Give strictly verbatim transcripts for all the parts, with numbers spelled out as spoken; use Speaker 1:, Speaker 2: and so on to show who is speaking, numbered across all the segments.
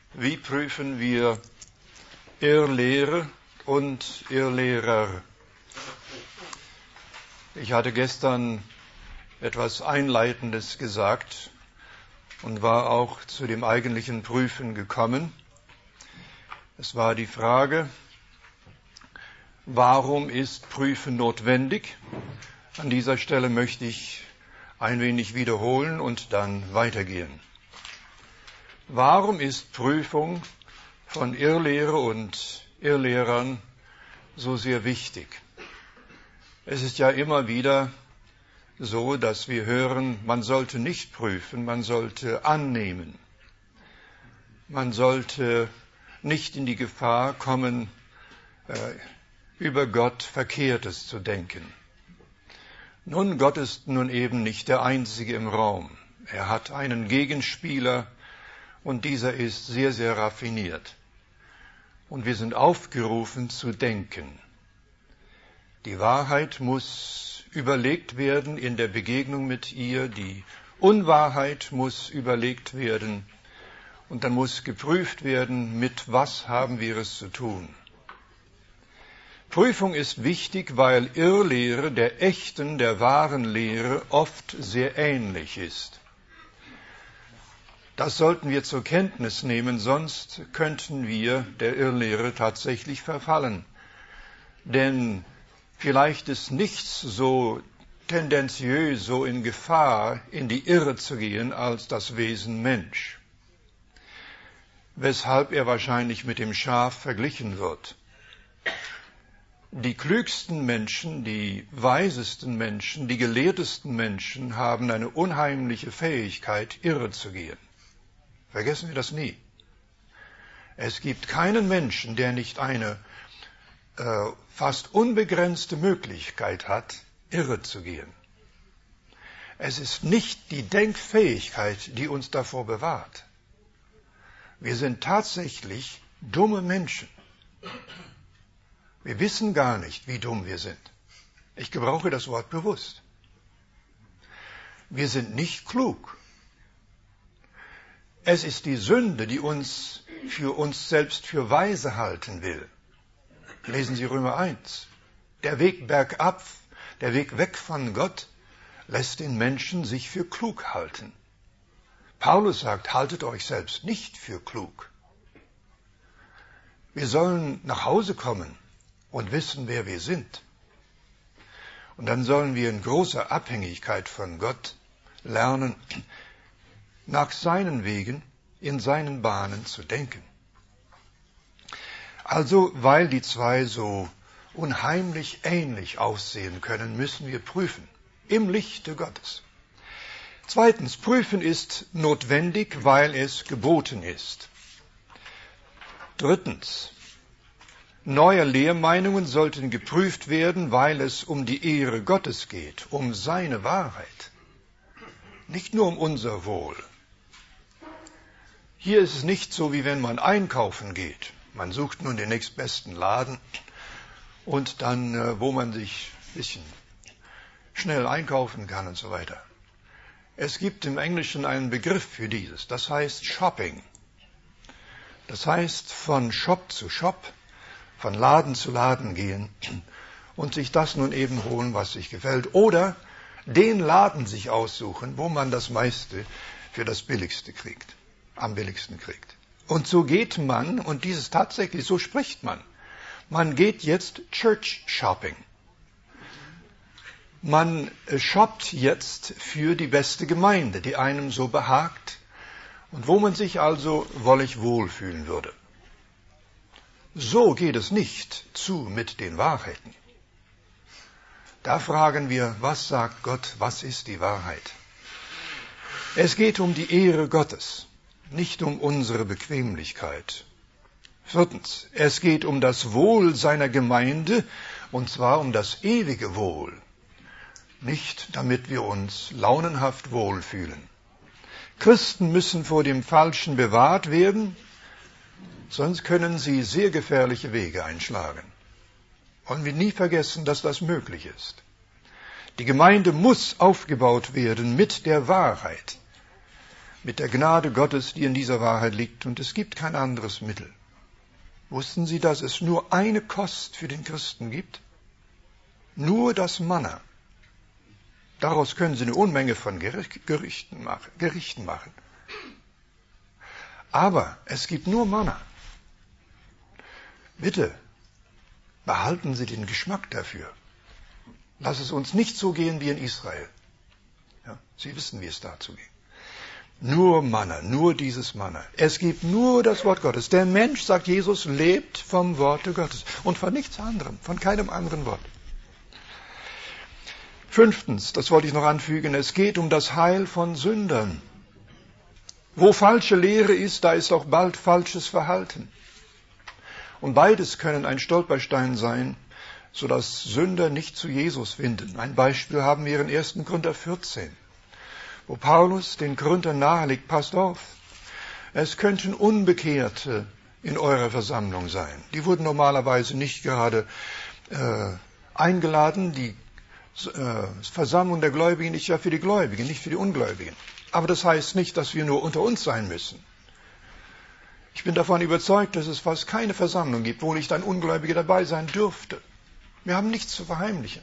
Speaker 1: Wie prüfen wir Irrlehre und Irrlehrer? Ich hatte gestern etwas Einleitendes gesagt und war auch zu dem eigentlichen Prüfen gekommen. Es war die Frage, warum ist Prüfen notwendig? An dieser Stelle möchte ich ein wenig wiederholen und dann weitergehen. Warum ist Prüfung von Irrlehre und Irrlehrern so sehr wichtig? Es ist ja immer wieder so, dass wir hören, man sollte nicht prüfen, man sollte annehmen. Man sollte nicht in die Gefahr kommen, äh, über Gott Verkehrtes zu denken. Nun, Gott ist nun eben nicht der Einzige im Raum. Er hat einen Gegenspieler und dieser ist sehr, sehr raffiniert. Und wir sind aufgerufen zu denken. Die Wahrheit muss überlegt werden in der Begegnung mit ihr, die Unwahrheit muss überlegt werden und dann muss geprüft werden, mit was haben wir es zu tun. Prüfung ist wichtig, weil Irrlehre der echten, der wahren Lehre oft sehr ähnlich ist. Das sollten wir zur Kenntnis nehmen, sonst könnten wir der Irrlehre tatsächlich verfallen. Denn vielleicht ist nichts so tendenziös, so in Gefahr, in die Irre zu gehen, als das Wesen Mensch. Weshalb er wahrscheinlich mit dem Schaf verglichen wird. Die klügsten Menschen, die weisesten Menschen, die gelehrtesten Menschen haben eine unheimliche Fähigkeit, irre zu gehen. Vergessen wir das nie. Es gibt keinen Menschen, der nicht eine äh, fast unbegrenzte Möglichkeit hat, irre zu gehen. Es ist nicht die Denkfähigkeit, die uns davor bewahrt. Wir sind tatsächlich dumme Menschen. Wir wissen gar nicht, wie dumm wir sind. Ich gebrauche das Wort bewusst. Wir sind nicht klug. Es ist die Sünde, die uns für uns selbst für weise halten will. Lesen Sie Römer eins. Der Weg bergab, der Weg weg von Gott, lässt den Menschen sich für klug halten. Paulus sagt, haltet euch selbst nicht für klug. Wir sollen nach Hause kommen und wissen, wer wir sind. Und dann sollen wir in großer Abhängigkeit von Gott lernen, nach seinen Wegen, in seinen Bahnen zu denken. Also, weil die zwei so unheimlich ähnlich aussehen können, müssen wir prüfen, im Lichte Gottes. Zweitens, prüfen ist notwendig, weil es geboten ist. Drittens, neue Lehrmeinungen sollten geprüft werden, weil es um die Ehre Gottes geht, um seine Wahrheit, nicht nur um unser Wohl. Hier ist es nicht so, wie wenn man einkaufen geht. Man sucht nun den nächstbesten Laden und dann, wo man sich ein bisschen schnell einkaufen kann und so weiter. Es gibt im Englischen einen Begriff für dieses, das heißt Shopping. Das heißt von Shop zu Shop, von Laden zu Laden gehen und sich das nun eben holen, was sich gefällt. Oder den Laden sich aussuchen, wo man das meiste für das Billigste kriegt, am billigsten kriegt. Und so geht man, und dieses tatsächlich, so spricht man. Man geht jetzt Church Shopping. Man shoppt jetzt für die beste Gemeinde, die einem so behagt und wo man sich also wollig wohlfühlen würde. So geht es nicht zu mit den Wahrheiten. Da fragen wir, was sagt Gott, was ist die Wahrheit? Es geht um die Ehre Gottes, nicht um unsere Bequemlichkeit. Viertens, es geht um das Wohl seiner Gemeinde, und zwar um das ewige Wohl, nicht damit wir uns launenhaft wohlfühlen. Christen müssen vor dem Falschen bewahrt werden, sonst können sie sehr gefährliche Wege einschlagen. Wollen wir nie vergessen, dass das möglich ist. Die Gemeinde muss aufgebaut werden mit der Wahrheit. mit der Gnade Gottes, die in dieser Wahrheit liegt. Und es gibt kein anderes Mittel. Wussten Sie, dass es nur eine Kost für den Christen gibt? Nur das Manna. Daraus können Sie eine Unmenge von Gerichten machen. Gerichten machen. Aber es gibt nur Manna. Bitte, behalten Sie den Geschmack dafür. Lass es uns nicht so gehen wie in Israel. Ja, Sie wissen, wie es dazu ging. Nur Manna, nur dieses Manna. Es gibt nur das Wort Gottes. Der Mensch, sagt Jesus, lebt vom Worte Gottes und von nichts anderem, von keinem anderen Wort. Fünftens, das wollte ich noch anfügen, es geht um das Heil von Sündern. Wo falsche Lehre ist, da ist auch bald falsches Verhalten. Und beides können ein Stolperstein sein, sodass Sünder nicht zu Jesus finden. Ein Beispiel haben wir in ersten Korinther vierzehn, wo Paulus den Korinthern nahelegt, passt auf, es könnten Unbekehrte in eurer Versammlung sein. Die wurden normalerweise nicht gerade äh, eingeladen, die äh, Versammlung der Gläubigen ist ja für die Gläubigen, nicht für die Ungläubigen. Aber das heißt nicht, dass wir nur unter uns sein müssen. Ich bin davon überzeugt, dass es fast keine Versammlung gibt, wo nicht ein Ungläubiger dabei sein dürfte. Wir haben nichts zu verheimlichen.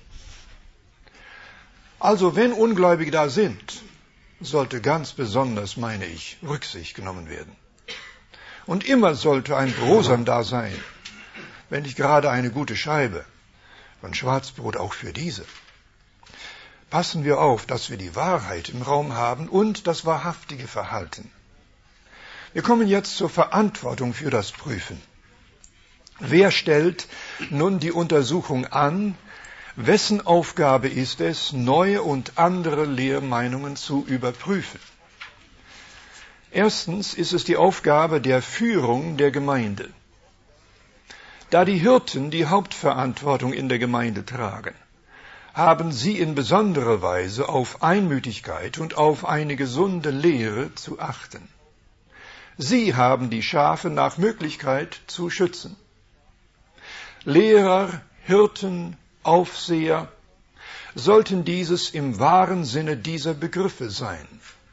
Speaker 1: Also, wenn Ungläubige da sind, sollte ganz besonders, meine ich, Rücksicht genommen werden. Und immer sollte ein Brosam da sein, wenn nicht gerade eine gute Scheibe von Schwarzbrot auch für diese. Passen wir auf, dass wir die Wahrheit im Raum haben und das wahrhaftige Verhalten. Wir kommen jetzt zur Verantwortung für das Prüfen. Wer stellt nun die Untersuchung an? Wessen Aufgabe ist es, neue und andere Lehrmeinungen zu überprüfen? Erstens ist es die Aufgabe der Führung der Gemeinde. Da die Hirten die Hauptverantwortung in der Gemeinde tragen, haben sie in besonderer Weise auf Einmütigkeit und auf eine gesunde Lehre zu achten. Sie haben die Schafe nach Möglichkeit zu schützen. Lehrer, Hirten, Aufseher sollten dieses im wahren Sinne dieser Begriffe sein.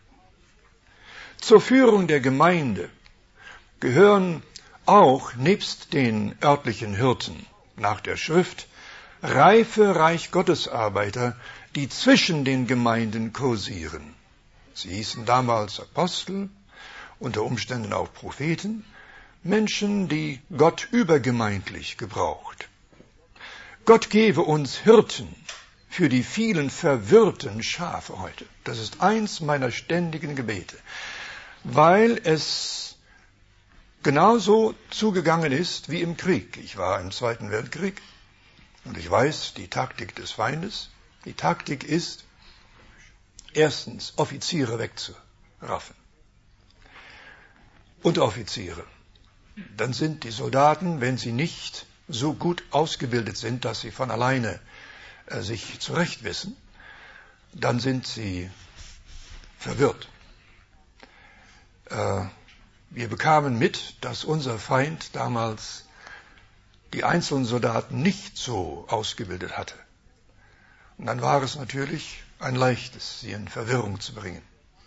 Speaker 1: Zur Führung der Gemeinde gehören auch nebst den örtlichen Hirten nach der Schrift reife Reich Gottes Arbeiter, die zwischen den Gemeinden kursieren. Sie hießen damals Apostel, unter Umständen auch Propheten, Menschen, die Gott übergemeindlich gebraucht. Gott gebe uns Hirten für die vielen verwirrten Schafe heute. Das ist eins meiner ständigen Gebete, weil es genauso zugegangen ist wie im Krieg. Ich war im Zweiten Weltkrieg und ich weiß die Taktik des Feindes. Die Taktik ist, erstens Offiziere wegzuraffen. Unteroffiziere. Dann sind die Soldaten, wenn sie nicht so gut ausgebildet sind, dass sie von alleine äh, sich zurecht wissen, dann sind sie verwirrt. Äh, wir bekamen mit, dass unser Feind damals die einzelnen Soldaten nicht so ausgebildet hatte. Und dann war es natürlich ein leichtes, sie in Verwirrung zu bringen.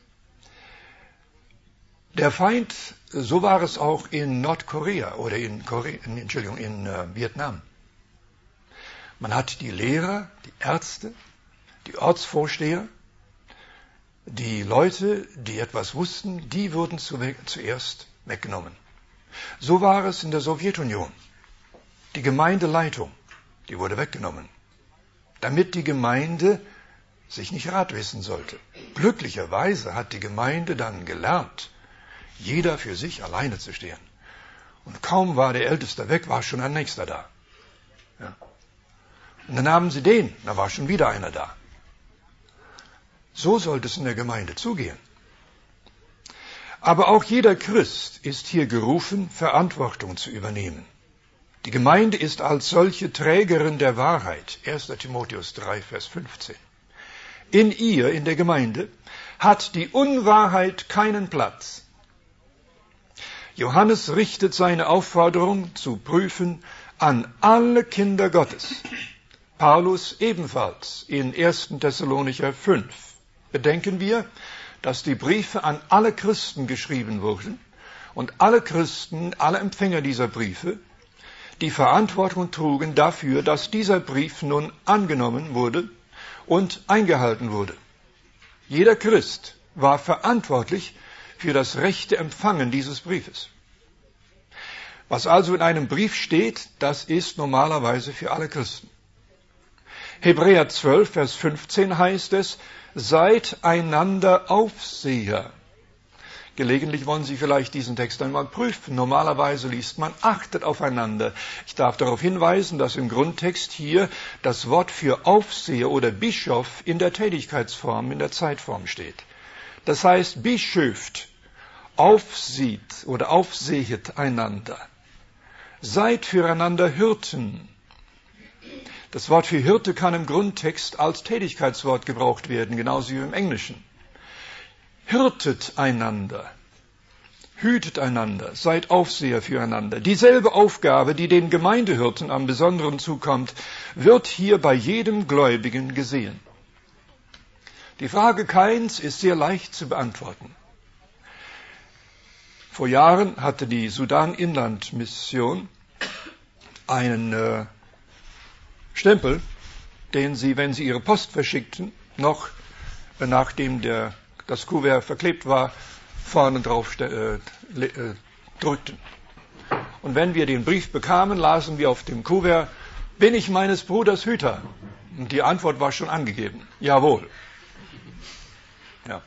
Speaker 1: Der Feind, so war es auch in Nordkorea oder in, Korea, Entschuldigung, in äh, Vietnam. Man hat die Lehrer, die Ärzte, die Ortsvorsteher, die Leute, die etwas wussten, die wurden zu, zuerst weggenommen. So war es in der Sowjetunion. Die Gemeindeleitung, die wurde weggenommen, damit die Gemeinde sich nicht Rat wissen sollte. Glücklicherweise hat die Gemeinde dann gelernt, jeder für sich alleine zu stehen. Und kaum war der Älteste weg, war schon ein Nächster da. Ja. Und dann haben sie den, da war schon wieder einer da. So sollte es in der Gemeinde zugehen. Aber auch jeder Christ ist hier gerufen, Verantwortung zu übernehmen. Die Gemeinde ist als solche Trägerin der Wahrheit. erster Timotheus drei, Vers fünfzehn. In ihr, in der Gemeinde, hat die Unwahrheit keinen Platz. Johannes richtet seine Aufforderung zu prüfen an alle Kinder Gottes. Paulus ebenfalls in erster Thessalonicher fünf. Bedenken wir, dass die Briefe an alle Christen geschrieben wurden und alle Christen, alle Empfänger dieser Briefe, die Verantwortung trugen dafür, dass dieser Brief nun angenommen wurde und eingehalten wurde. Jeder Christ war verantwortlich für das rechte Empfangen dieses Briefes. Was also in einem Brief steht, das ist normalerweise für alle Christen. Hebräer zwölf, Vers fünfzehn heißt es, seid einander Aufseher. Gelegentlich wollen Sie vielleicht diesen Text einmal prüfen. Normalerweise liest man, achtet aufeinander. Ich darf darauf hinweisen, dass im Grundtext hier das Wort für Aufseher oder Bischof in der Tätigkeitsform, in der Zeitform steht. Das heißt, bischöft, aufsieht oder aufsehet einander. Seid füreinander Hirten. Das Wort für Hirte kann im Grundtext als Tätigkeitswort gebraucht werden, genauso wie im Englischen. Hirtet einander, hütet einander, seid Aufseher füreinander. Dieselbe Aufgabe, die den Gemeindehirten am Besonderen zukommt, wird hier bei jedem Gläubigen gesehen. Die Frage Kains ist sehr leicht zu beantworten. Vor Jahren hatte die Sudan-Inland-Mission einen äh, Stempel, den sie, wenn sie ihre Post verschickten, noch äh, nachdem der, das Kuvert verklebt war, vorne drauf äh, äh, drückten. Und wenn wir den Brief bekamen, lasen wir auf dem Kuvert, bin ich meines Bruders Hüter? Und die Antwort war schon angegeben. Jawohl. Ja.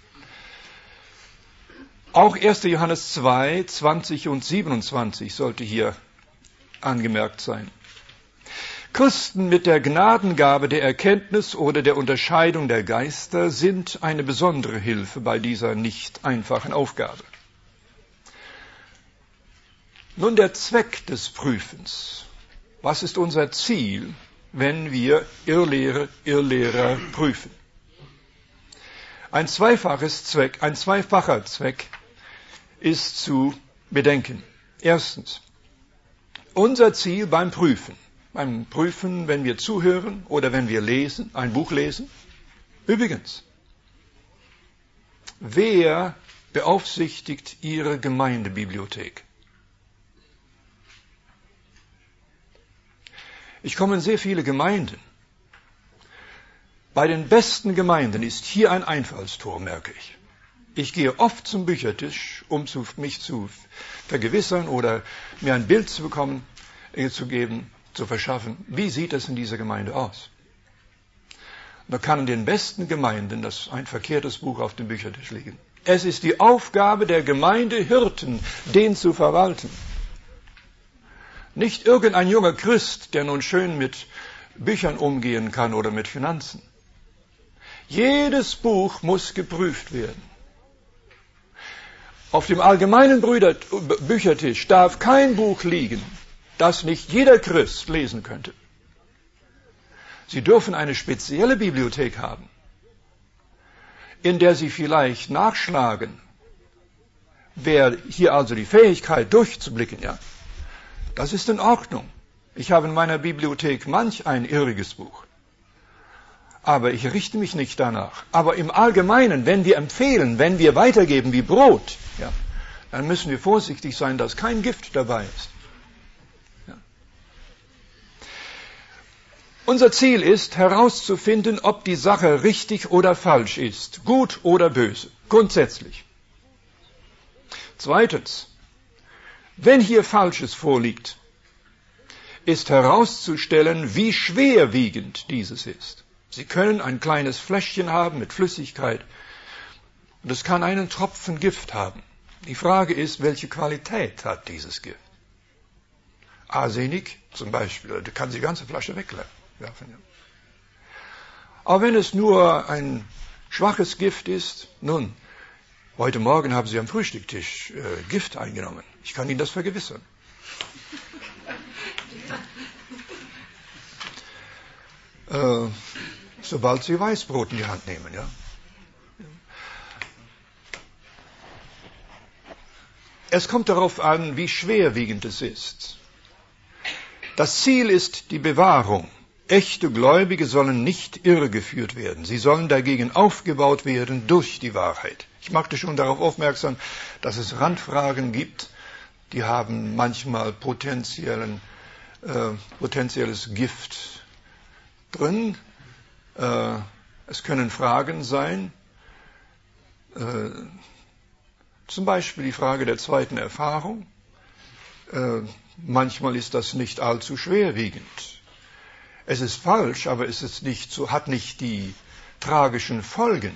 Speaker 1: Auch erster Johannes zwei, zwanzig und siebenundzwanzig sollte hier angemerkt sein. Christen mit der Gnadengabe der Erkenntnis oder der Unterscheidung der Geister sind eine besondere Hilfe bei dieser nicht einfachen Aufgabe. Nun der Zweck des Prüfens. Was ist unser Ziel, wenn wir Irrlehre, Irrlehrer prüfen? Ein zweifaches Zweck, ein zweifacher Zweck ist zu bedenken. Erstens, unser Ziel beim Prüfen. Beim Prüfen, wenn wir zuhören oder wenn wir lesen, ein Buch lesen. Übrigens, wer beaufsichtigt Ihre Gemeindebibliothek? Ich komme in sehr viele Gemeinden. Bei den besten Gemeinden ist hier ein Einfallstor, merke ich. Ich gehe oft zum Büchertisch, um zu, mich zu vergewissern oder mir ein Bild zu bekommen, äh, zu geben, zu verschaffen. Wie sieht es in dieser Gemeinde aus? Da kann in den besten Gemeinden das ein verkehrtes Buch auf dem Büchertisch liegen. Es ist die Aufgabe der Gemeindehirten, den zu verwalten. Nicht irgendein junger Christ, der nun schön mit Büchern umgehen kann oder mit Finanzen. Jedes Buch muss geprüft werden. Auf dem allgemeinen Brüder- Büchertisch darf kein Buch liegen, das nicht jeder Christ lesen könnte. Sie dürfen eine spezielle Bibliothek haben, in der Sie vielleicht nachschlagen. Wer hier also die Fähigkeit durchzublicken, ja, das ist in Ordnung. Ich habe in meiner Bibliothek manch ein irriges Buch. Aber ich richte mich nicht danach. Aber im Allgemeinen, wenn wir empfehlen, wenn wir weitergeben wie Brot, ja, dann müssen wir vorsichtig sein, dass kein Gift dabei ist. Ja. Unser Ziel ist, herauszufinden, ob die Sache richtig oder falsch ist, gut oder böse, grundsätzlich. Zweitens, wenn hier Falsches vorliegt, ist herauszustellen, wie schwerwiegend dieses ist. Sie können ein kleines Fläschchen haben mit Flüssigkeit und es kann einen Tropfen Gift haben. Die Frage ist, welche Qualität hat dieses Gift? Arsenik zum Beispiel, da kann sie die ganze Flasche wegwerfen. Aber wenn es nur ein schwaches Gift ist, nun, heute Morgen haben Sie am Frühstückstisch äh, Gift eingenommen. Ich kann Ihnen das vergewissern. äh, sobald Sie Weißbrot in die Hand nehmen, ja. Es kommt darauf an, wie schwerwiegend es ist. Das Ziel ist die Bewahrung. Echte Gläubige sollen nicht irregeführt werden. Sie sollen dagegen aufgebaut werden durch die Wahrheit. Ich machte schon darauf aufmerksam, dass es Randfragen gibt, die haben manchmal potenziellen, äh, potenzielles Gift drin. Äh, es können Fragen sein, äh, zum Beispiel die Frage der zweiten Erfahrung. Äh, manchmal ist das nicht allzu schwerwiegend. Es ist falsch, aber es ist nicht so, hat nicht die tragischen Folgen.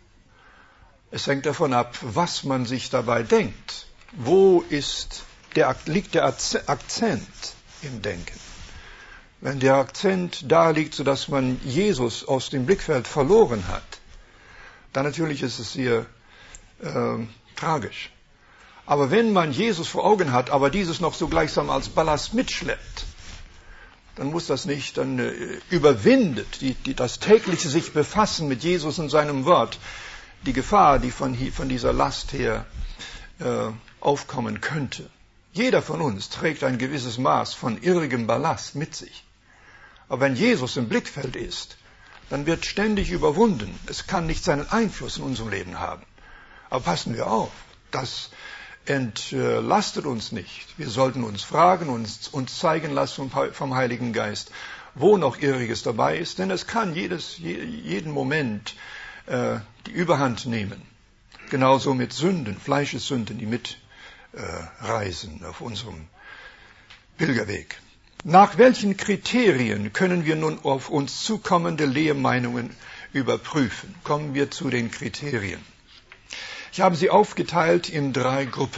Speaker 1: Es hängt davon ab, was man sich dabei denkt. Wo ist der, liegt der Akzent im Denken? Wenn der Akzent da liegt, sodass man Jesus aus dem Blickfeld verloren hat, dann natürlich ist es sehr äh, tragisch. Aber wenn man Jesus vor Augen hat, aber dieses noch so gleichsam als Ballast mitschleppt, dann muss das nicht, dann äh, überwindet die, die, das tägliche sich befassen mit Jesus und seinem Wort die Gefahr, die von, hier, von dieser Last her äh, aufkommen könnte. Jeder von uns trägt ein gewisses Maß von irrigem Ballast mit sich. Aber wenn Jesus im Blickfeld ist, dann wird ständig überwunden. Es kann nicht seinen Einfluss in unserem Leben haben. Aber passen wir auf, das entlastet uns nicht. Wir sollten uns fragen und uns, uns zeigen lassen vom, vom Heiligen Geist, wo noch Irriges dabei ist. Denn es kann jedes, jeden Moment äh, die Überhand nehmen. Genauso mit Sünden, Fleischessünden, die mitreisen äh, auf unserem Pilgerweg. Nach welchen Kriterien können wir nun auf uns zukommende Lehrmeinungen überprüfen? Kommen wir zu den Kriterien. Ich habe sie aufgeteilt in drei Gruppen.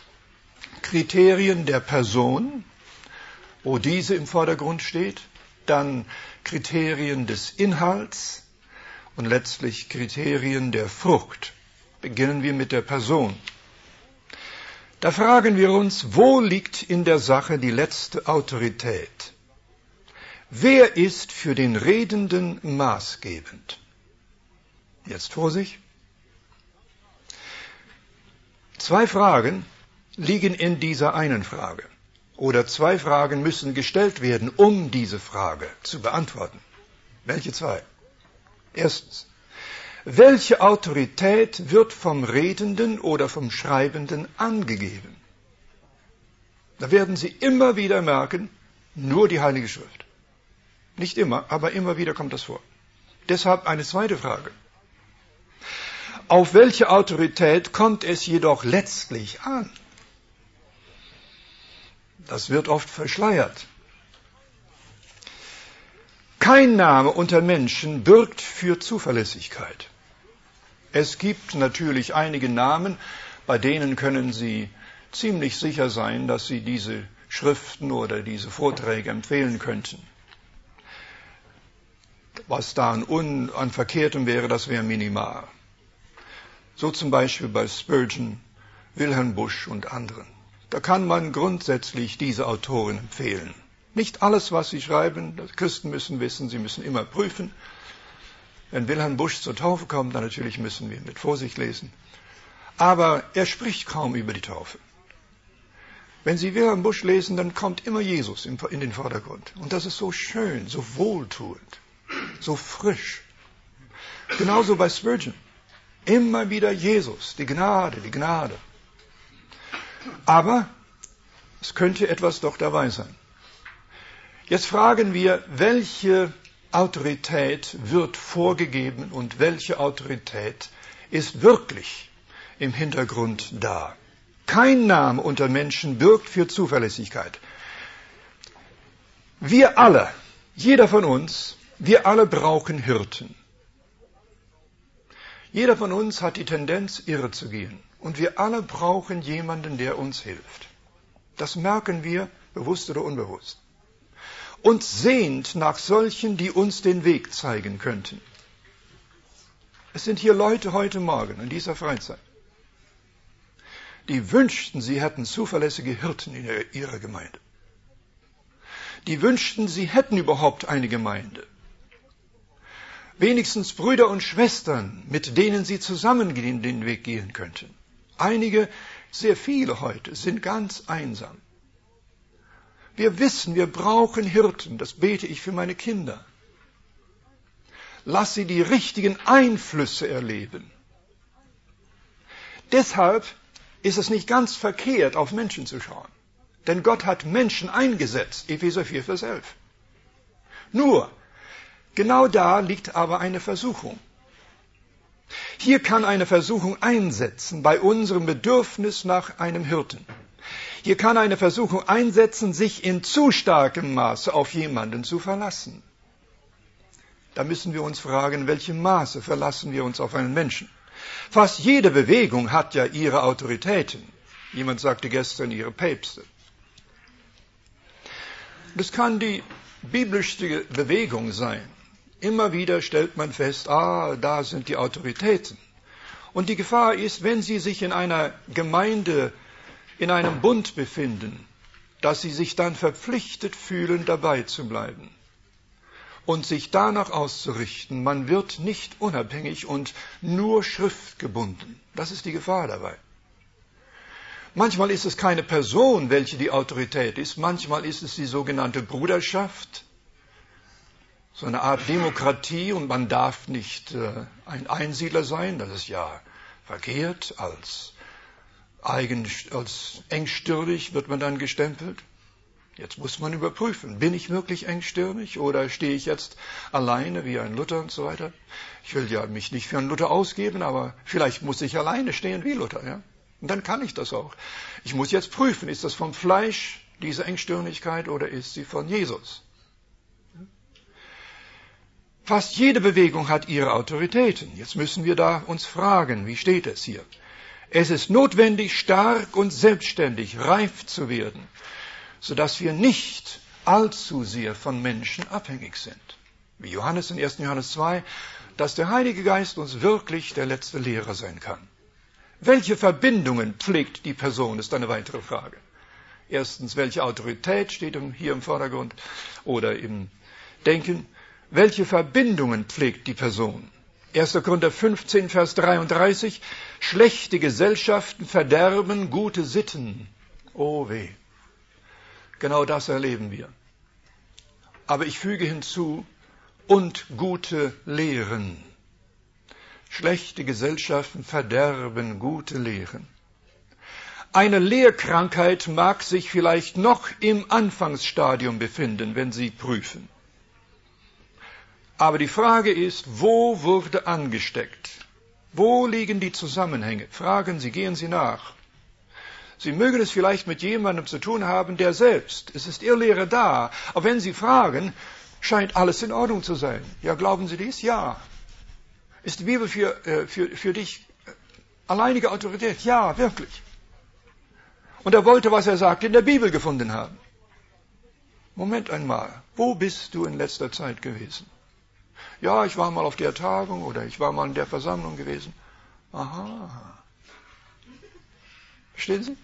Speaker 1: Kriterien der Person, wo diese im Vordergrund steht, dann Kriterien des Inhalts und letztlich Kriterien der Frucht. Beginnen wir mit der Person. Da fragen wir uns, wo liegt in der Sache die letzte Autorität? Wer ist für den Redenden maßgebend? Jetzt Vorsicht. Zwei Fragen liegen in dieser einen Frage. Oder zwei Fragen müssen gestellt werden, um diese Frage zu beantworten. Welche zwei? Erstens, welche Autorität wird vom Redenden oder vom Schreibenden angegeben? Da werden Sie immer wieder merken, nur die Heilige Schrift. Nicht immer, aber immer wieder kommt das vor. Deshalb eine zweite Frage. Auf welche Autorität kommt es jedoch letztlich an? Das wird oft verschleiert. Kein Name unter Menschen bürgt für Zuverlässigkeit. Es gibt natürlich einige Namen, bei denen können Sie ziemlich sicher sein, dass Sie diese Schriften oder diese Vorträge empfehlen könnten. Was da an, un, an Verkehrtem wäre, das wäre minimal. So zum Beispiel bei Spurgeon, Wilhelm Busch und anderen. Da kann man grundsätzlich diese Autoren empfehlen. Nicht alles, was sie schreiben, das Christen müssen wissen, sie müssen immer prüfen. Wenn Wilhelm Busch zur Taufe kommt, dann natürlich müssen wir mit Vorsicht lesen. Aber er spricht kaum über die Taufe. Wenn Sie Wilhelm Busch lesen, dann kommt immer Jesus in den Vordergrund. Und das ist so schön, so wohltuend, so frisch. Genauso bei Spurgeon. Immer wieder Jesus, die Gnade, die Gnade. Aber es könnte etwas doch dabei sein. Jetzt fragen wir, welche Autorität wird vorgegeben und welche Autorität ist wirklich im Hintergrund da. Kein Name unter Menschen bürgt für Zuverlässigkeit. Wir alle, jeder von uns, wir alle brauchen Hirten. Jeder von uns hat die Tendenz, irre zu gehen. Und wir alle brauchen jemanden, der uns hilft. Das merken wir, bewusst oder unbewusst. Und sehnt nach solchen, die uns den Weg zeigen könnten. Es sind hier Leute heute Morgen in dieser Freizeit, die wünschten, sie hätten zuverlässige Hirten in ihrer Gemeinde. Die wünschten, sie hätten überhaupt eine Gemeinde. Wenigstens Brüder und Schwestern, mit denen sie zusammen den Weg gehen könnten. Einige, sehr viele heute, sind ganz einsam. Wir wissen, wir brauchen Hirten. Das bete ich für meine Kinder. Lass sie die richtigen Einflüsse erleben. Deshalb ist es nicht ganz verkehrt, auf Menschen zu schauen. Denn Gott hat Menschen eingesetzt. Epheser vier, Vers elf. Nur, genau da liegt aber eine Versuchung. Hier kann eine Versuchung einsetzen bei unserem Bedürfnis nach einem Hirten. Hier kann eine Versuchung einsetzen, sich in zu starkem Maße auf jemanden zu verlassen. Da müssen wir uns fragen, in welchem Maße verlassen wir uns auf einen Menschen? Fast jede Bewegung hat ja ihre Autoritäten. Jemand sagte gestern ihre Päpste. Das kann die biblischste Bewegung sein. Immer wieder stellt man fest, ah, da sind die Autoritäten. Und die Gefahr ist, wenn sie sich in einer Gemeinde, in einem Bund befinden, dass sie sich dann verpflichtet fühlen, dabei zu bleiben und sich danach auszurichten. Man wird nicht unabhängig und nur schriftgebunden. Das ist die Gefahr dabei. Manchmal ist es keine Person, welche die Autorität ist. Manchmal ist es die sogenannte Bruderschaft. So eine Art Demokratie, und man darf nicht äh, ein Einsiedler sein. Das ist ja verkehrt. Als, eigen, als engstirnig wird man dann gestempelt. Jetzt muss man überprüfen, bin ich wirklich engstirnig oder stehe ich jetzt alleine wie ein Luther und so weiter. Ich will ja mich nicht für einen Luther ausgeben, aber vielleicht muss ich alleine stehen wie Luther. Ja? Und dann kann ich das auch. Ich muss jetzt prüfen, ist das vom Fleisch, diese Engstirnigkeit, oder ist sie von Jesus? Fast jede Bewegung hat ihre Autoritäten. Jetzt müssen wir da uns fragen, wie steht es hier? Es ist notwendig, stark und selbstständig, reif zu werden, sodass wir nicht allzu sehr von Menschen abhängig sind. Wie Johannes in ersten Johannes zwei, dass der Heilige Geist uns wirklich der letzte Lehrer sein kann. Welche Verbindungen pflegt die Person, ist eine weitere Frage. Erstens, welche Autorität steht hier im Vordergrund oder im Denken? Welche Verbindungen pflegt die Person? erster Korinther fünfzehn, Vers dreiunddreißig. Schlechte Gesellschaften verderben gute Sitten. Oh weh. Genau das erleben wir. Aber ich füge hinzu, und gute Lehren. Schlechte Gesellschaften verderben gute Lehren. Eine Lehrkrankheit mag sich vielleicht noch im Anfangsstadium befinden, wenn Sie prüfen. Aber die Frage ist, wo wurde angesteckt? Wo liegen die Zusammenhänge? Fragen Sie, gehen Sie nach. Sie mögen es vielleicht mit jemandem zu tun haben, der selbst, es ist Irrlehre da, aber wenn Sie fragen, scheint alles in Ordnung zu sein. Ja, glauben Sie dies? Ja. Ist die Bibel für, äh, für, für dich alleinige Autorität? Ja, wirklich. Und er wollte, was er sagt, in der Bibel gefunden haben. Moment einmal, wo bist du in letzter Zeit gewesen? Ja, ich war mal auf der Tagung oder ich war mal in der Versammlung gewesen. Aha. Verstehen Sie?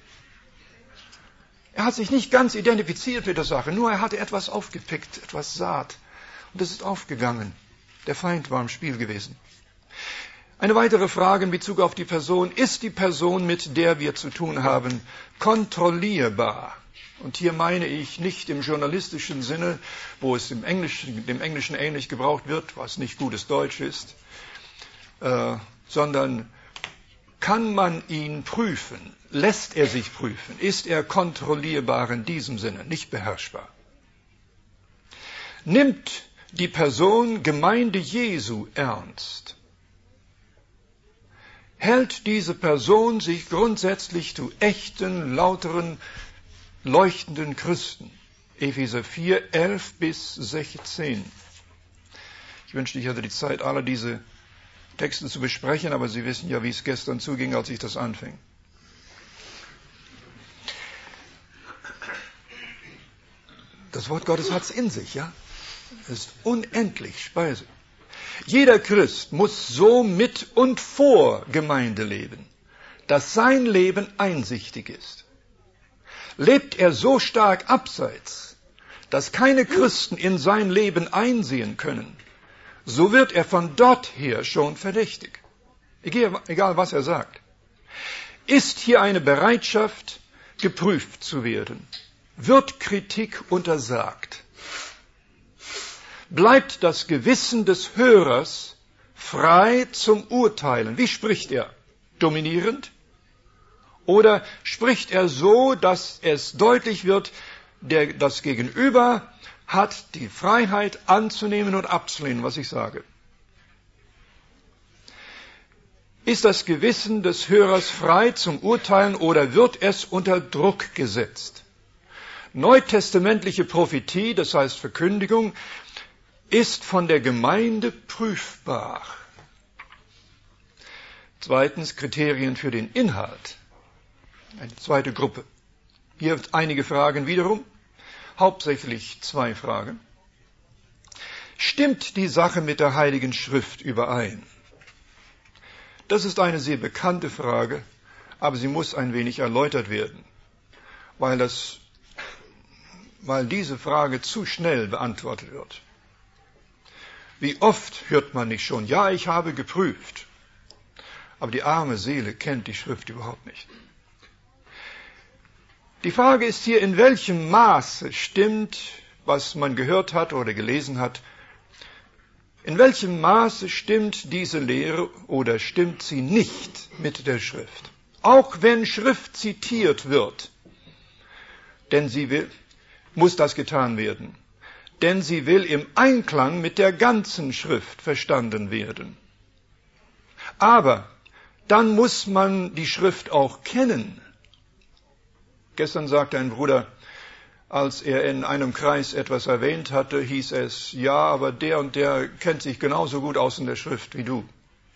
Speaker 1: Er hat sich nicht ganz identifiziert mit der Sache, nur er hatte etwas aufgepickt, etwas Saat. Und es ist aufgegangen. Der Feind war im Spiel gewesen. Eine weitere Frage in Bezug auf die Person. Ist die Person, mit der wir zu tun haben, kontrollierbar? Und hier meine ich nicht im journalistischen Sinne, wo es im Englischen, dem Englischen ähnlich gebraucht wird, was nicht gutes Deutsch ist, äh, sondern kann man ihn prüfen? Lässt er sich prüfen? Ist er kontrollierbar in diesem Sinne, nicht beherrschbar? Nimmt die Person Gemeinde Jesu ernst? Hält diese Person sich grundsätzlich zu echten, lauteren, leuchtenden Christen? Epheser vier, elf bis sechzehn. Ich wünschte, ich hätte die Zeit, alle diese Texte zu besprechen, aber Sie wissen ja, wie es gestern zuging, als ich das anfing. Das Wort Gottes hat es in sich, ja? Es ist unendlich Speise. Jeder Christ muss so mit und vor Gemeinde leben, dass sein Leben einsichtig ist. Lebt er so stark abseits, dass keine Christen in sein Leben einsehen können, so wird er von dort her schon verdächtig. Egal, was er sagt. Ist hier eine Bereitschaft, geprüft zu werden? wird Kritik untersagt. Bleibt das Gewissen des Hörers frei zum Urteilen. Wie spricht er? Dominierend? Oder spricht er so, dass es deutlich wird, der, das Gegenüber hat die Freiheit anzunehmen und abzulehnen, was ich sage? Ist das Gewissen des Hörers frei zum Urteilen oder wird es unter Druck gesetzt? Neutestamentliche Prophetie, das heißt Verkündigung, ist von der Gemeinde prüfbar. Zweitens, Kriterien für den Inhalt. Eine zweite Gruppe. Hier einige Fragen wiederum, hauptsächlich zwei Fragen. Stimmt die Sache mit der Heiligen Schrift überein? Das ist eine sehr bekannte Frage, aber sie muss ein wenig erläutert werden, weil, das, weil diese Frage zu schnell beantwortet wird. Wie oft hört man nicht schon, ja, ich habe geprüft, aber die arme Seele kennt die Schrift überhaupt nicht. Die Frage ist hier, in welchem Maße stimmt, was man gehört hat oder gelesen hat, in welchem Maße stimmt diese Lehre oder stimmt sie nicht mit der Schrift? Auch wenn Schrift zitiert wird, denn sie will, muss das getan werden, denn sie will im Einklang mit der ganzen Schrift verstanden werden. Aber dann muss man die Schrift auch kennen. Gestern sagte ein Bruder, als er in einem Kreis etwas erwähnt hatte, hieß es, ja, aber der und der kennt sich genauso gut aus in der Schrift wie du.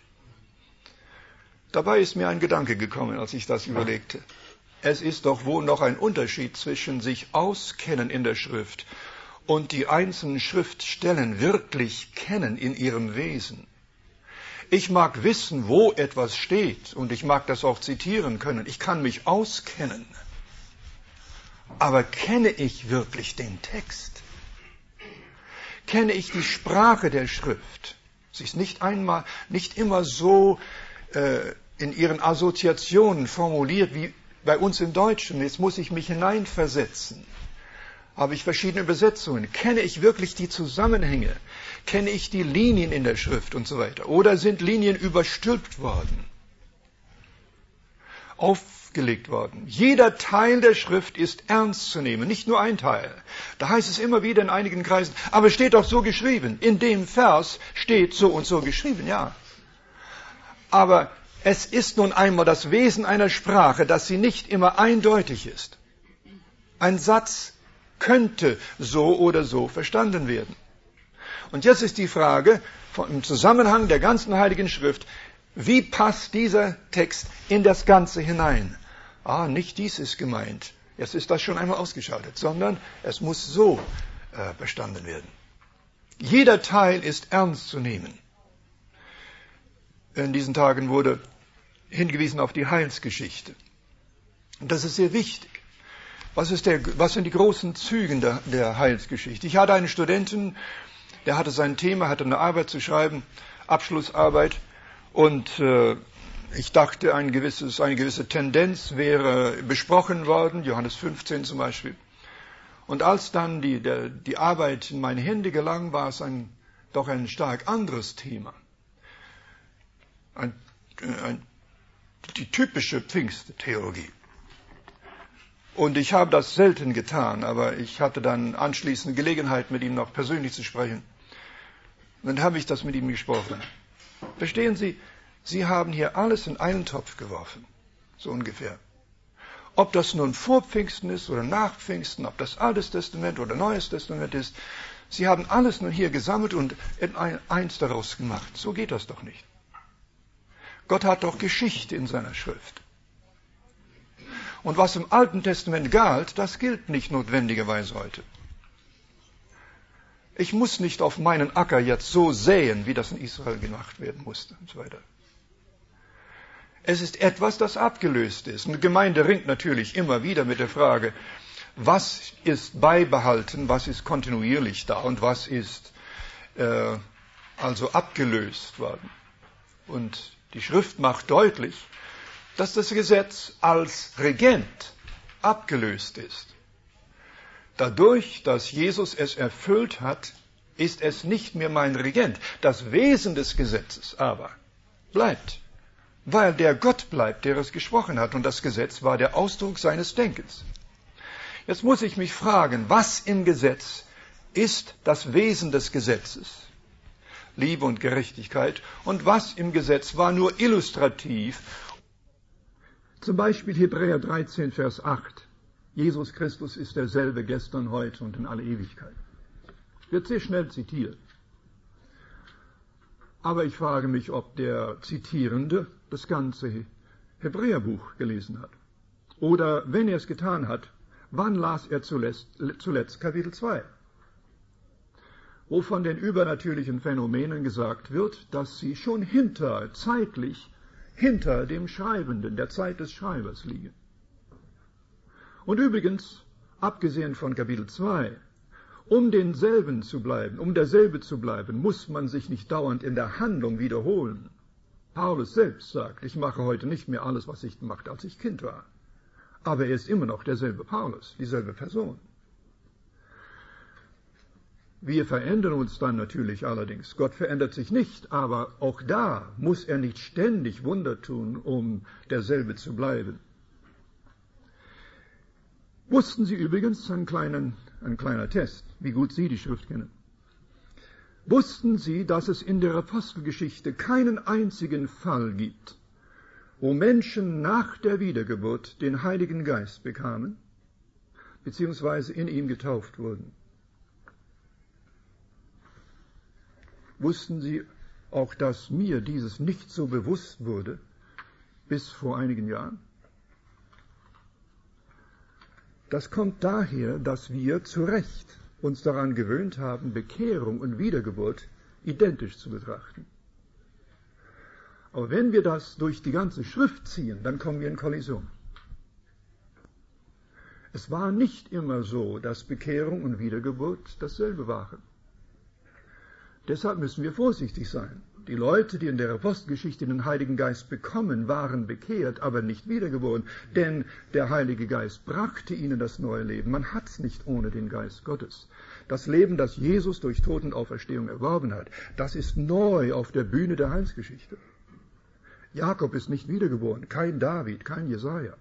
Speaker 1: Dabei ist mir ein Gedanke gekommen, als ich das überlegte. Es ist doch wohl noch ein Unterschied zwischen sich auskennen in der Schrift und die einzelnen Schriftstellen wirklich kennen in ihrem Wesen. Ich mag wissen, wo etwas steht und ich mag das auch zitieren können. Ich kann mich auskennen. Aber kenne ich wirklich den Text? Kenne ich die Sprache der Schrift? Sie ist nicht einmal, nicht immer so äh, in ihren Assoziationen formuliert wie bei uns im Deutschen. Jetzt muss ich mich hineinversetzen. Habe ich verschiedene Übersetzungen? Kenne ich wirklich die Zusammenhänge? Kenne ich die Linien in der Schrift und so weiter? Oder sind Linien überstülpt worden? Aufgelegt worden. Jeder Teil der Schrift ist ernst zu nehmen, nicht nur ein Teil. Da heißt es immer wieder in einigen Kreisen, aber es steht doch so geschrieben. In dem Vers steht so und so geschrieben, ja. Aber es ist nun einmal das Wesen einer Sprache, dass sie nicht immer eindeutig ist. Ein Satz könnte so oder so verstanden werden. Und jetzt ist die Frage im Zusammenhang der ganzen Heiligen Schrift, wie passt dieser Text in das Ganze hinein? Ah, nicht dies ist gemeint. Jetzt ist das schon einmal ausgeschaltet, sondern es muss so äh, verstanden werden. Jeder Teil ist ernst zu nehmen. In diesen Tagen wurde hingewiesen auf die Heilsgeschichte. Und das ist sehr wichtig. Was, ist der, was sind die großen Züge der, der Heilsgeschichte? Ich hatte einen Studenten, der hatte sein Thema, hatte eine Arbeit zu schreiben, Abschlussarbeit. Und äh, ich dachte, ein gewisses, eine gewisse Tendenz wäre besprochen worden, Johannes fünfzehn zum Beispiel. Und als dann die, der, die Arbeit in meine Hände gelang, war es ein, doch ein stark anderes Thema. Ein, ein, die typische Pfingsttheologie. Und ich habe das selten getan, aber ich hatte dann anschließend Gelegenheit, mit ihm noch persönlich zu sprechen. Und dann habe ich das mit ihm gesprochen. Verstehen Sie, Sie haben hier alles in einen Topf geworfen, so ungefähr. Ob das nun vor Pfingsten ist oder nach Pfingsten, ob das Altes Testament oder Neues Testament ist, Sie haben alles nur hier gesammelt und in ein, eins daraus gemacht. So geht das doch nicht. Gott hat doch Geschichte in seiner Schrift. Und was im Alten Testament galt, das gilt nicht notwendigerweise heute. Ich muss nicht auf meinen Acker jetzt so säen, wie das in Israel gemacht werden musste und so weiter. Es ist etwas, das abgelöst ist. Eine Gemeinde ringt natürlich immer wieder mit der Frage, was ist beibehalten, was ist kontinuierlich da und was ist äh, also abgelöst worden. Und die Schrift macht deutlich, dass das Gesetz als Regent abgelöst ist. Dadurch, dass Jesus es erfüllt hat, ist es nicht mehr mein Regent. Das Wesen des Gesetzes aber bleibt, weil der Gott bleibt, der es gesprochen hat. Und das Gesetz war der Ausdruck seines Denkens. Jetzt muss ich mich fragen, was im Gesetz ist das Wesen des Gesetzes? Liebe und Gerechtigkeit. Und was im Gesetz war nur illustrativ? Zum Beispiel Hebräer dreizehn, Vers acht. Jesus Christus ist derselbe gestern, heute und in alle Ewigkeit. Wird sehr schnell zitiert. Aber ich frage mich, ob der Zitierende das ganze Hebräerbuch gelesen hat. Oder wenn er es getan hat, wann las er zuletzt, zuletzt Kapitel zwei? Wo von den übernatürlichen Phänomenen gesagt wird, dass sie schon hinter, zeitlich, hinter dem Schreibenden, der Zeit des Schreibers liegen. Und übrigens, abgesehen von Kapitel zwei, um denselben zu bleiben, um derselbe zu bleiben, muss man sich nicht dauernd in der Handlung wiederholen. Paulus selbst sagt, ich mache heute nicht mehr alles, was ich machte, als ich Kind war. Aber er ist immer noch derselbe Paulus, dieselbe Person. Wir verändern uns dann natürlich allerdings. Gott verändert sich nicht, aber auch da muss er nicht ständig Wunder tun, um derselbe zu bleiben. Wussten Sie übrigens, einen kleinen, ein kleiner Test, wie gut Sie die Schrift kennen. Wussten Sie, dass es in der Apostelgeschichte keinen einzigen Fall gibt, wo Menschen nach der Wiedergeburt den Heiligen Geist bekamen, beziehungsweise in ihm getauft wurden? Wussten Sie auch, dass mir dieses nicht so bewusst wurde bis vor einigen Jahren? Das kommt daher, dass wir zu Recht uns daran gewöhnt haben, Bekehrung und Wiedergeburt identisch zu betrachten. Aber wenn wir das durch die ganze Schrift ziehen, dann kommen wir in Kollision. Es war nicht immer so, dass Bekehrung und Wiedergeburt dasselbe waren. Deshalb müssen wir vorsichtig sein. Die Leute, die in der Apostelgeschichte den Heiligen Geist bekommen, waren bekehrt, aber nicht wiedergeboren. Denn der Heilige Geist brachte ihnen das neue Leben. Man hat es nicht ohne den Geist Gottes. Das Leben, das Jesus durch Tod und Auferstehung erworben hat, das ist neu auf der Bühne der Heilsgeschichte. Jakob ist nicht wiedergeboren, kein David, kein Jesaja.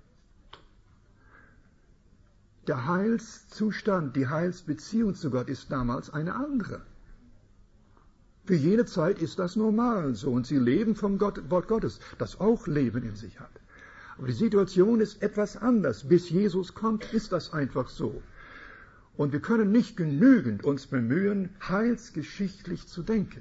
Speaker 1: Der Heilszustand, die Heilsbeziehung zu Gott ist damals eine andere. Für jene Zeit ist das normal so und sie leben vom Gott, Wort Gottes, das auch Leben in sich hat. Aber die Situation ist etwas anders. Bis Jesus kommt, ist das einfach so. Und wir können nicht genügend uns bemühen, heilsgeschichtlich zu denken.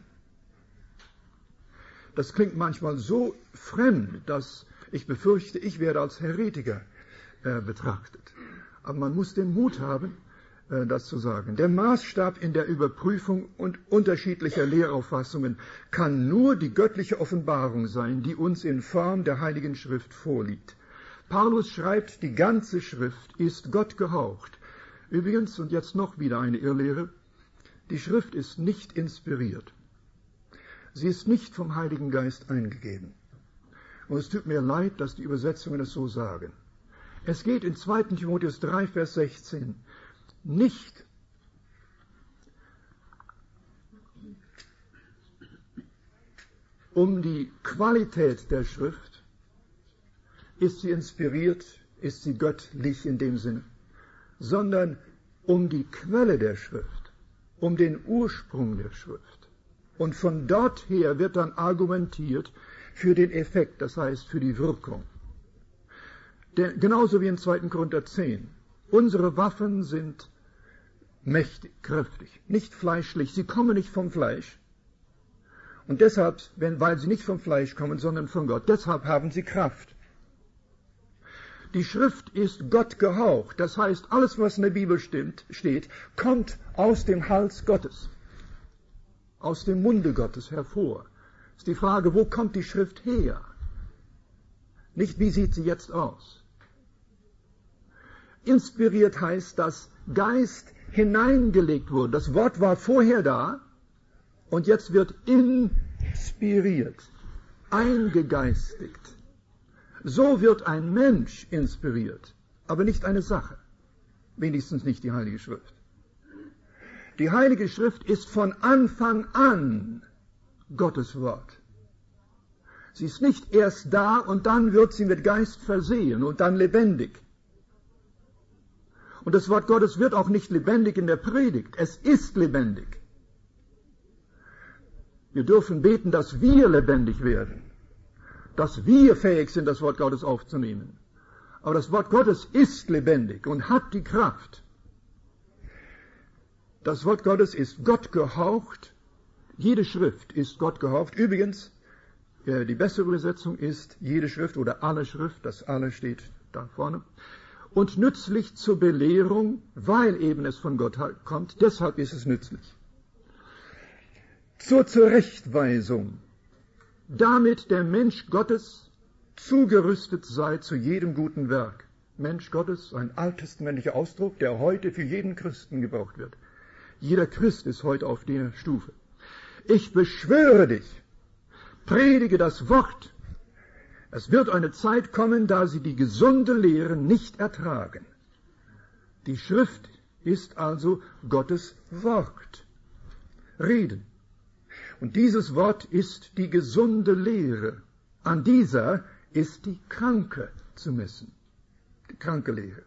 Speaker 1: Das klingt manchmal so fremd, dass ich befürchte, ich werde als Heretiker äh, betrachtet. Aber man muss den Mut haben, das zu sagen. Der Maßstab in der Überprüfung und unterschiedlicher Lehrauffassungen kann nur die göttliche Offenbarung sein, die uns in Form der Heiligen Schrift vorliegt. Paulus schreibt, die ganze Schrift ist Gott gehaucht. Übrigens, und jetzt noch wieder eine Irrlehre, die Schrift ist nicht inspiriert. Sie ist nicht vom Heiligen Geist eingegeben. Und es tut mir leid, dass die Übersetzungen es so sagen. Es geht in zweiten Timotheus drei, Vers sechzehn nicht um die Qualität der Schrift, ist sie inspiriert, ist sie göttlich in dem Sinne, sondern um die Quelle der Schrift, um den Ursprung der Schrift. Und von dort her wird dann argumentiert für den Effekt, das heißt für die Wirkung. Denn, genauso wie in zweiten Korinther zehn. Unsere Waffen sind mächtig, kräftig, nicht fleischlich. Sie kommen nicht vom Fleisch. Und deshalb, wenn, weil sie nicht vom Fleisch kommen, sondern von Gott, deshalb haben sie Kraft. Die Schrift ist Gott gehaucht. Das heißt, alles, was in der Bibel stimmt, steht, kommt aus dem Hals Gottes, aus dem Munde Gottes hervor. Ist die Frage, wo kommt die Schrift her? Nicht, wie sieht sie jetzt aus? Inspiriert heißt, dass Geist hineingelegt wurde. Das Wort war vorher da und jetzt wird inspiriert, eingegeistigt. So wird ein Mensch inspiriert, aber nicht eine Sache. Wenigstens nicht die Heilige Schrift. Die Heilige Schrift ist von Anfang an Gottes Wort. Sie ist nicht erst da und dann wird sie mit Geist versehen und dann lebendig. Und das Wort Gottes wird auch nicht lebendig in der Predigt. Es ist lebendig. Wir dürfen beten, dass wir lebendig werden. Dass wir fähig sind, das Wort Gottes aufzunehmen. Aber das Wort Gottes ist lebendig und hat die Kraft. Das Wort Gottes ist Gott gehaucht. Jede Schrift ist Gott gehaucht. Übrigens, die bessere Übersetzung ist jede Schrift oder alle Schrift. Das alle steht da vorne. Und nützlich zur Belehrung, weil eben es von Gott kommt. Deshalb ist es nützlich. Zur Zurechtweisung, damit der Mensch Gottes zugerüstet sei zu jedem guten Werk. Mensch Gottes, ein alttestamentlicher Ausdruck, der heute für jeden Christen gebraucht wird. Jeder Christ ist heute auf der Stufe. Ich beschwöre dich, predige das Wort. Es wird eine Zeit kommen, da sie die gesunde Lehre nicht ertragen. Die Schrift ist also Gottes Wort. Reden. Und dieses Wort ist die gesunde Lehre. An dieser ist die kranke zu messen. Die kranke Lehre.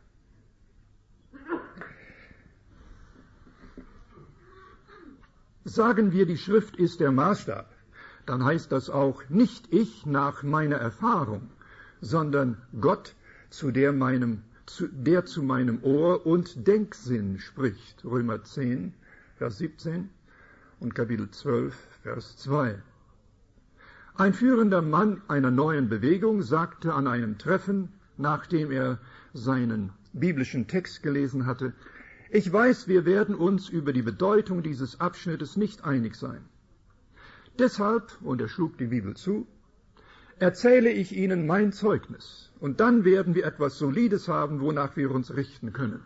Speaker 1: Sagen wir, die Schrift ist der Maßstab, dann heißt das auch nicht ich nach meiner Erfahrung, sondern Gott, zu der, meinem, zu, der zu meinem Ohr und Denksinn spricht. Römer zehn, Vers siebzehn und Kapitel zwölf, Vers zwei. Ein führender Mann einer neuen Bewegung sagte an einem Treffen, nachdem er seinen biblischen Text gelesen hatte, ich weiß, wir werden uns über die Bedeutung dieses Abschnittes nicht einig sein. Deshalb, und er schlug die Bibel zu, erzähle ich Ihnen mein Zeugnis, und dann werden wir etwas Solides haben, wonach wir uns richten können.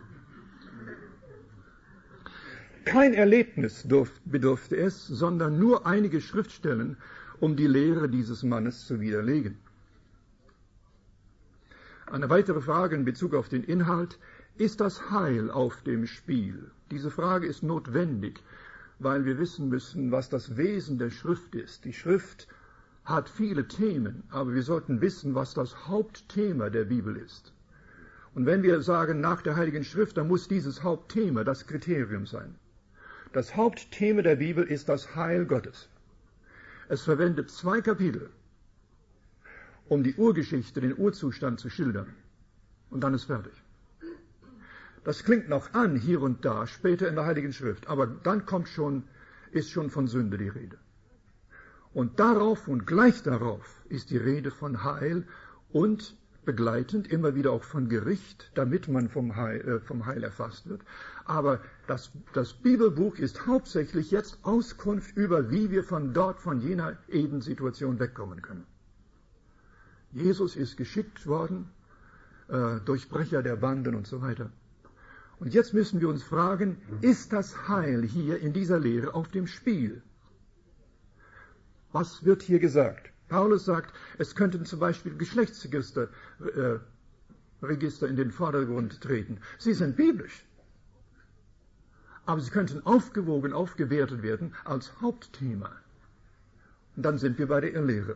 Speaker 1: Kein Erlebnis bedurfte es, sondern nur einige Schriftstellen, um die Lehre dieses Mannes zu widerlegen. Eine weitere Frage in Bezug auf den Inhalt: Ist das Heil auf dem Spiel? Diese Frage ist notwendig, weil wir wissen müssen, was das Wesen der Schrift ist. Die Schrift hat viele Themen, aber wir sollten wissen, was das Hauptthema der Bibel ist. Und wenn wir sagen, nach der Heiligen Schrift, dann muss dieses Hauptthema das Kriterium sein. Das Hauptthema der Bibel ist das Heil Gottes. Es verwendet zwei Kapitel, um die Urgeschichte, den Urzustand zu schildern. Und dann ist fertig. Das klingt noch an, hier und da, später in der Heiligen Schrift, aber dann kommt schon, ist schon von Sünde die Rede. Und darauf und gleich darauf ist die Rede von Heil und begleitend immer wieder auch von Gericht, damit man vom Heil, äh, vom Heil erfasst wird. Aber das, das Bibelbuch ist hauptsächlich jetzt Auskunft über, wie wir von dort, von jener Edensituation wegkommen können. Jesus ist geschickt worden, äh, Durchbrecher der Banden und so weiter. Und jetzt müssen wir uns fragen, ist das Heil hier in dieser Lehre auf dem Spiel? Was wird hier gesagt? Paulus sagt, es könnten zum Beispiel Geschlechtsregister äh, Register in den Vordergrund treten. Sie sind biblisch. Aber sie könnten aufgewogen, aufgewertet werden als Hauptthema. Und dann sind wir bei der Irrlehre.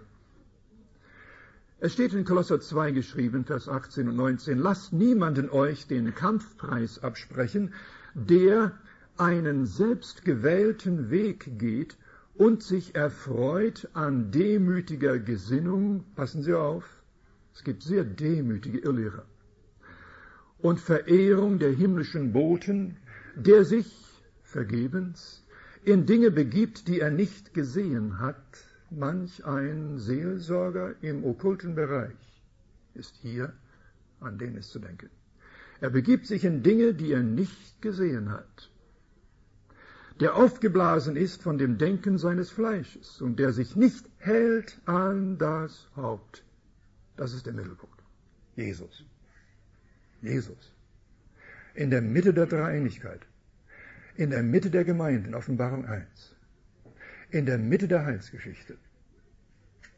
Speaker 1: Es steht in Kolosser zwei geschrieben, Vers achtzehn und neunzehn, lasst niemanden euch den Kampfpreis absprechen, der einen selbstgewählten Weg geht und sich erfreut an demütiger Gesinnung, passen Sie auf, es gibt sehr demütige Irrlehrer, und Verehrung der himmlischen Boten, der sich, vergebens, in Dinge begibt, die er nicht gesehen hat. Manch ein Seelsorger im okkulten Bereich ist hier, an den ist zu denken. Er begibt sich in Dinge, die er nicht gesehen hat. Der aufgeblasen ist von dem Denken seines Fleisches und der sich nicht hält an das Haupt. Das ist der Mittelpunkt. Jesus. Jesus. In der Mitte der Dreieinigkeit. In der Mitte der Gemeinde, in Offenbarung eins. In der Mitte der Heilsgeschichte.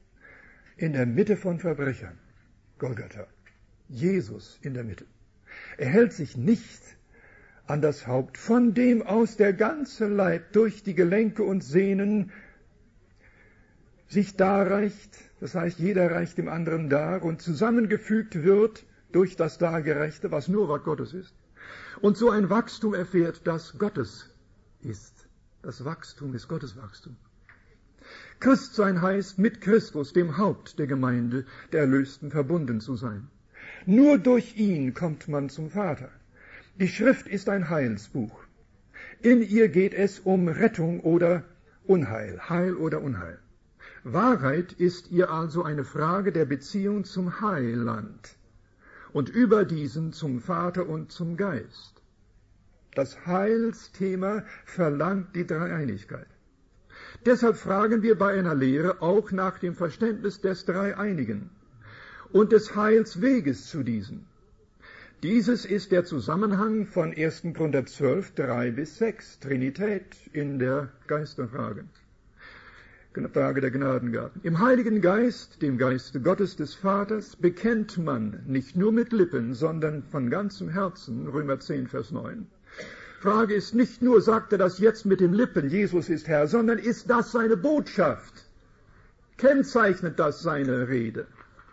Speaker 1: In der Mitte von Verbrechern. Golgatha. Jesus in der Mitte. Er hält sich nicht an das Haupt, von dem aus der ganze Leib durch die Gelenke und Sehnen sich darreicht, das heißt, jeder reicht dem anderen dar und zusammengefügt wird durch das Dargerechte, was nur Wort Gottes ist, und so ein Wachstum erfährt, das Gottes ist. Das Wachstum ist Gottes Wachstum. Christsein heißt, mit Christus, dem Haupt der Gemeinde, der Erlösten, verbunden zu sein. Nur durch ihn kommt man zum Vater. Die Schrift ist ein Heilsbuch. In ihr geht es um Rettung oder Unheil, Heil oder Unheil. Wahrheit ist ihr also eine Frage der Beziehung zum Heiland und über diesen zum Vater und zum Geist. Das Heilsthema verlangt die Dreieinigkeit. Deshalb fragen wir bei einer Lehre auch nach dem Verständnis des Dreieinigen und des Heilsweges zu diesem. Dieses ist der Zusammenhang von ersten Korinther zwölf, drei bis sechs, Trinität in der Geisterfrage. Frage der Gnadengaben. Im Heiligen Geist, dem Geiste Gottes des Vaters, bekennt man nicht nur mit Lippen, sondern von ganzem Herzen, Römer zehn, Vers neun. Frage ist nicht nur, sagt er das jetzt mit den Lippen, Jesus ist Herr, sondern ist das seine Botschaft? Kennzeichnet das seine Rede?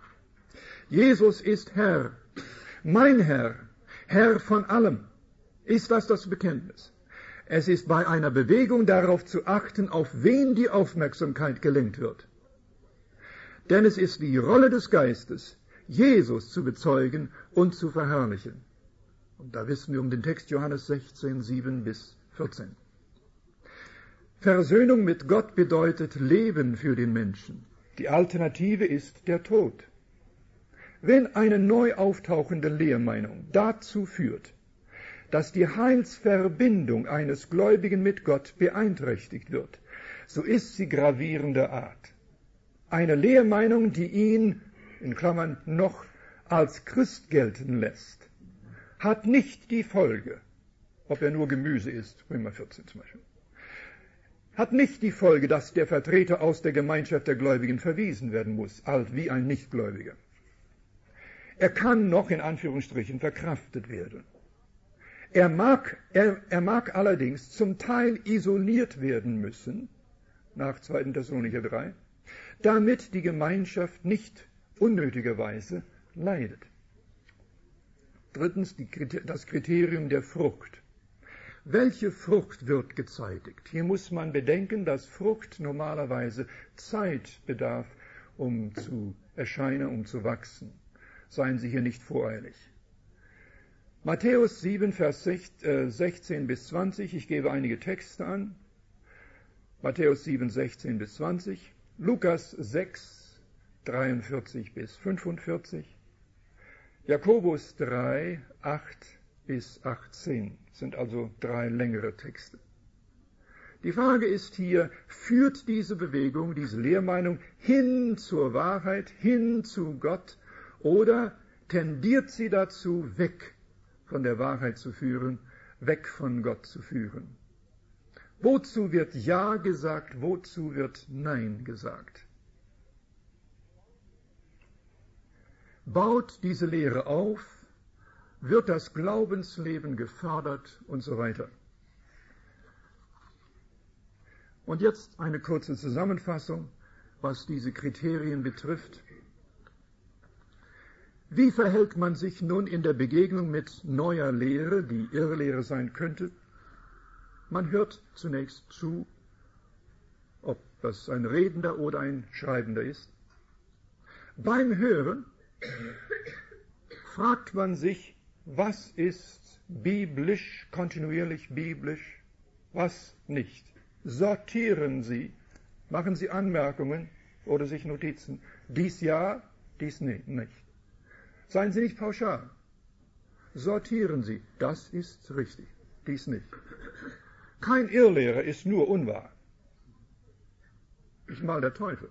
Speaker 1: Jesus ist Herr, mein Herr, Herr von allem. Ist das das Bekenntnis? Es ist bei einer Bewegung darauf zu achten, auf wen die Aufmerksamkeit gelenkt wird. Denn es ist die Rolle des Geistes, Jesus zu bezeugen und zu verherrlichen. Und da wissen wir um den Text Johannes sechzehn, sieben bis vierzehn. Versöhnung mit Gott bedeutet Leben für den Menschen. Die Alternative ist der Tod. Wenn eine neu auftauchende Lehrmeinung dazu führt, dass die Heilsverbindung eines Gläubigen mit Gott beeinträchtigt wird, so ist sie gravierender Art. Eine Lehrmeinung, die ihn, in Klammern, noch als Christ gelten lässt, hat nicht die Folge, ob er nur Gemüse ist, Römer vierzehn zum Beispiel, hat nicht die Folge, dass der Vertreter aus der Gemeinschaft der Gläubigen verwiesen werden muss, alt wie ein Nichtgläubiger. Er kann noch in Anführungsstrichen verkraftet werden. Er mag, er, er mag allerdings zum Teil isoliert werden müssen, nach zweiten Thessalonicher drei, damit die Gemeinschaft nicht unnötigerweise leidet. Drittens, die, das Kriterium der Frucht. Welche Frucht wird gezeitigt? Hier muss man bedenken, dass Frucht normalerweise Zeit bedarf, um zu erscheinen, um zu wachsen. Seien Sie hier nicht voreilig. Matthäus sieben, Vers sechzehn bis zwanzig, ich gebe einige Texte an. Matthäus sieben, sechzehn bis zwanzig, Lukas sechs, dreiundvierzig bis fünfundvierzig, Jakobus drei, acht bis achtzehn, sind also drei längere Texte. Die Frage ist hier, führt diese Bewegung, diese Lehrmeinung hin zur Wahrheit, hin zu Gott, oder tendiert sie dazu, weg von der Wahrheit zu führen, weg von Gott zu führen? Wozu wird Ja gesagt, wozu wird Nein gesagt? Baut diese Lehre auf, wird das Glaubensleben gefördert und so weiter. Und jetzt eine kurze Zusammenfassung, was diese Kriterien betrifft. Wie verhält man sich nun in der Begegnung mit neuer Lehre, die Irrlehre sein könnte? Man hört zunächst zu, ob das ein Redender oder ein Schreibender ist. Beim Hören fragt man sich, was ist biblisch, kontinuierlich biblisch, was nicht. Sortieren Sie, machen Sie Anmerkungen oder sich Notizen. Dies ja, dies nicht. Seien Sie nicht pauschal. Sortieren Sie, das ist richtig, dies nicht. Kein Irrlehrer ist nur unwahr. Nicht mal der Teufel.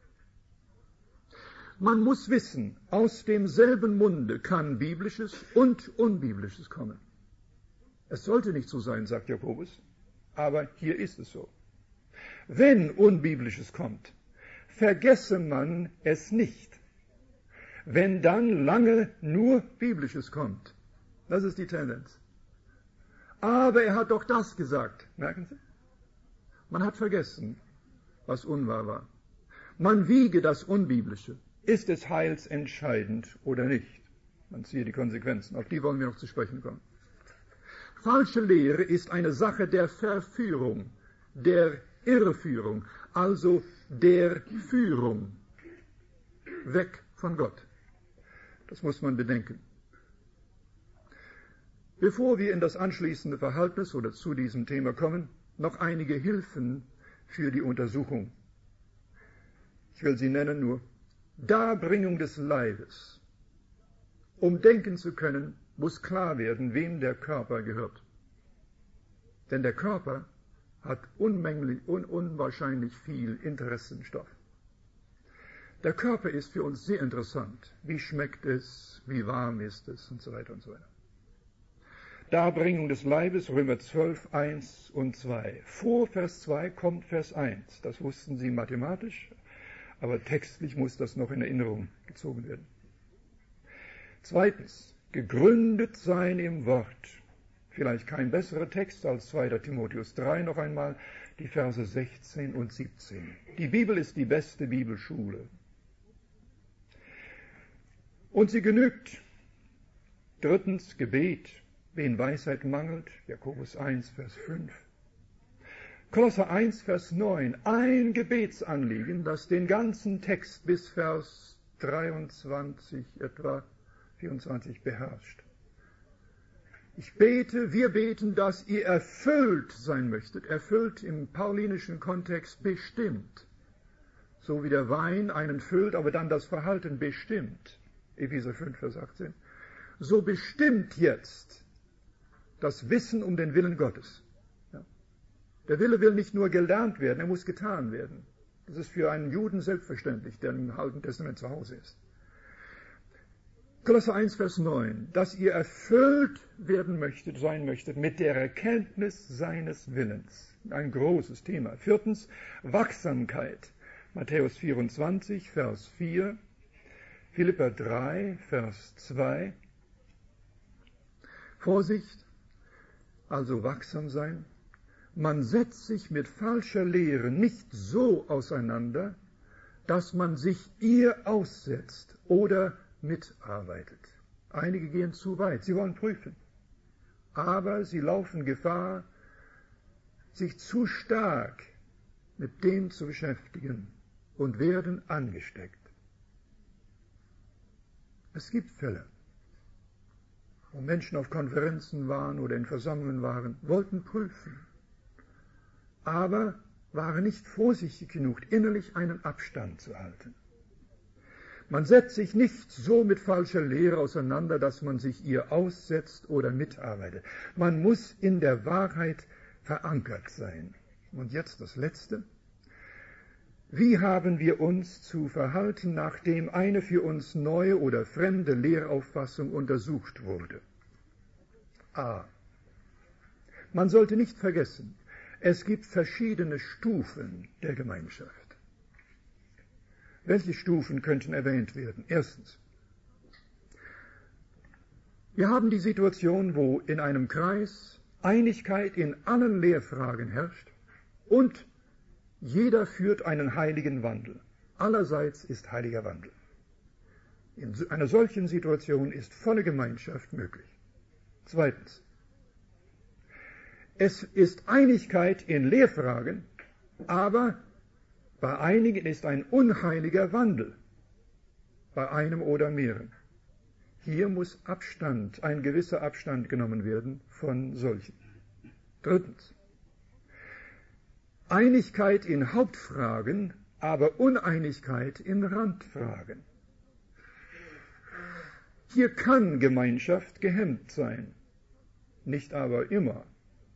Speaker 1: Man muss wissen, aus demselben Munde kann Biblisches und Unbiblisches kommen. Es sollte nicht so sein, sagt Jakobus, aber hier ist es so. Wenn Unbiblisches kommt, vergesse man es nicht. Wenn dann lange nur Biblisches kommt, Das ist die Tendenz. Aber er hat doch das gesagt. Merken Sie? Man hat vergessen, was unwahr war. Man wiege das Unbiblische. Ist es heilsentscheidend oder nicht? Man ziehe die Konsequenzen. Auf die wollen wir noch zu sprechen kommen. Falsche Lehre ist eine Sache der Verführung, der Irreführung, also der Führung weg von Gott. Das muss man bedenken. Bevor wir in das anschließende Verhältnis oder zu diesem Thema kommen, noch einige Hilfen für die Untersuchung. Ich will sie nennen nur. Darbringung des Leibes. Um denken zu können, muss klar werden, wem der Körper gehört. Denn der Körper hat unmänglich, un, unwahrscheinlich viel Interessenstoff. Der Körper ist für uns sehr interessant. Wie schmeckt es, wie warm ist es und so weiter und so weiter. Darbringung des Leibes, Römer zwölf, eins und zwei. Vor Vers zwei kommt Vers eins. Das wussten Sie mathematisch, aber textlich muss das noch in Erinnerung gezogen werden. Zweitens, gegründet sein im Wort. Vielleicht kein besserer Text als zweiter Timotheus drei noch einmal, die Verse sechzehn und siebzehn. Die Bibel ist die beste Bibelschule. Und sie genügt. Drittens, Gebet. Wen Weisheit mangelt, Jakobus eins, Vers fünf. Kolosser eins, Vers neun, ein Gebetsanliegen, das den ganzen Text bis Vers dreiundzwanzig, etwa vierundzwanzig beherrscht. Ich bete, wir beten, dass ihr erfüllt sein möchtet, erfüllt im paulinischen Kontext bestimmt, so wie der Wein einen füllt, aber dann das Verhalten bestimmt, Epheser fünf, Vers achtzehn, so bestimmt jetzt das Wissen um den Willen Gottes. Ja. Der Wille will nicht nur gelernt werden, er muss getan werden. Das ist für einen Juden selbstverständlich, der im Alten Testament zu Hause ist. Kolosser eins, Vers neun, dass ihr erfüllt werden möchtet, sein möchtet mit der Erkenntnis seines Willens. Ein großes Thema. Viertens, Wachsamkeit. Matthäus vierundzwanzig, Vers vier, Philipper drei, Vers zwei. Vorsicht, also wachsam sein. Man setzt sich mit falscher Lehre nicht so auseinander, dass man sich ihr aussetzt oder mitarbeitet. Einige gehen zu weit, sie wollen prüfen. Aber sie laufen Gefahr, sich zu stark mit dem zu beschäftigen und werden angesteckt. Es gibt Fälle, wo Menschen auf Konferenzen waren oder in Versammlungen waren, wollten prüfen, aber waren nicht vorsichtig genug, innerlich einen Abstand zu halten. Man setzt sich nicht so mit falscher Lehre auseinander, dass man sich ihr aussetzt oder mitarbeitet. Man muss in der Wahrheit verankert sein. Und jetzt das Letzte. Wie haben wir uns zu verhalten, nachdem eine für uns neue oder fremde Lehrauffassung untersucht wurde? A. Man sollte nicht vergessen, es gibt verschiedene Stufen der Gemeinschaft. Welche Stufen könnten erwähnt werden? Erstens. Wir haben die Situation, wo in einem Kreis Einigkeit in allen Lehrfragen herrscht und jeder führt einen heiligen Wandel. Allerseits ist heiliger Wandel. In einer solchen Situation ist volle Gemeinschaft möglich. Zweitens. Es ist Einigkeit in Lehrfragen, aber bei einigen ist ein unheiliger Wandel, bei einem oder mehreren. Hier muss Abstand, ein gewisser Abstand genommen werden von solchen. Drittens. Einigkeit in Hauptfragen, aber Uneinigkeit in Randfragen. Hier kann Gemeinschaft gehemmt sein, nicht aber immer.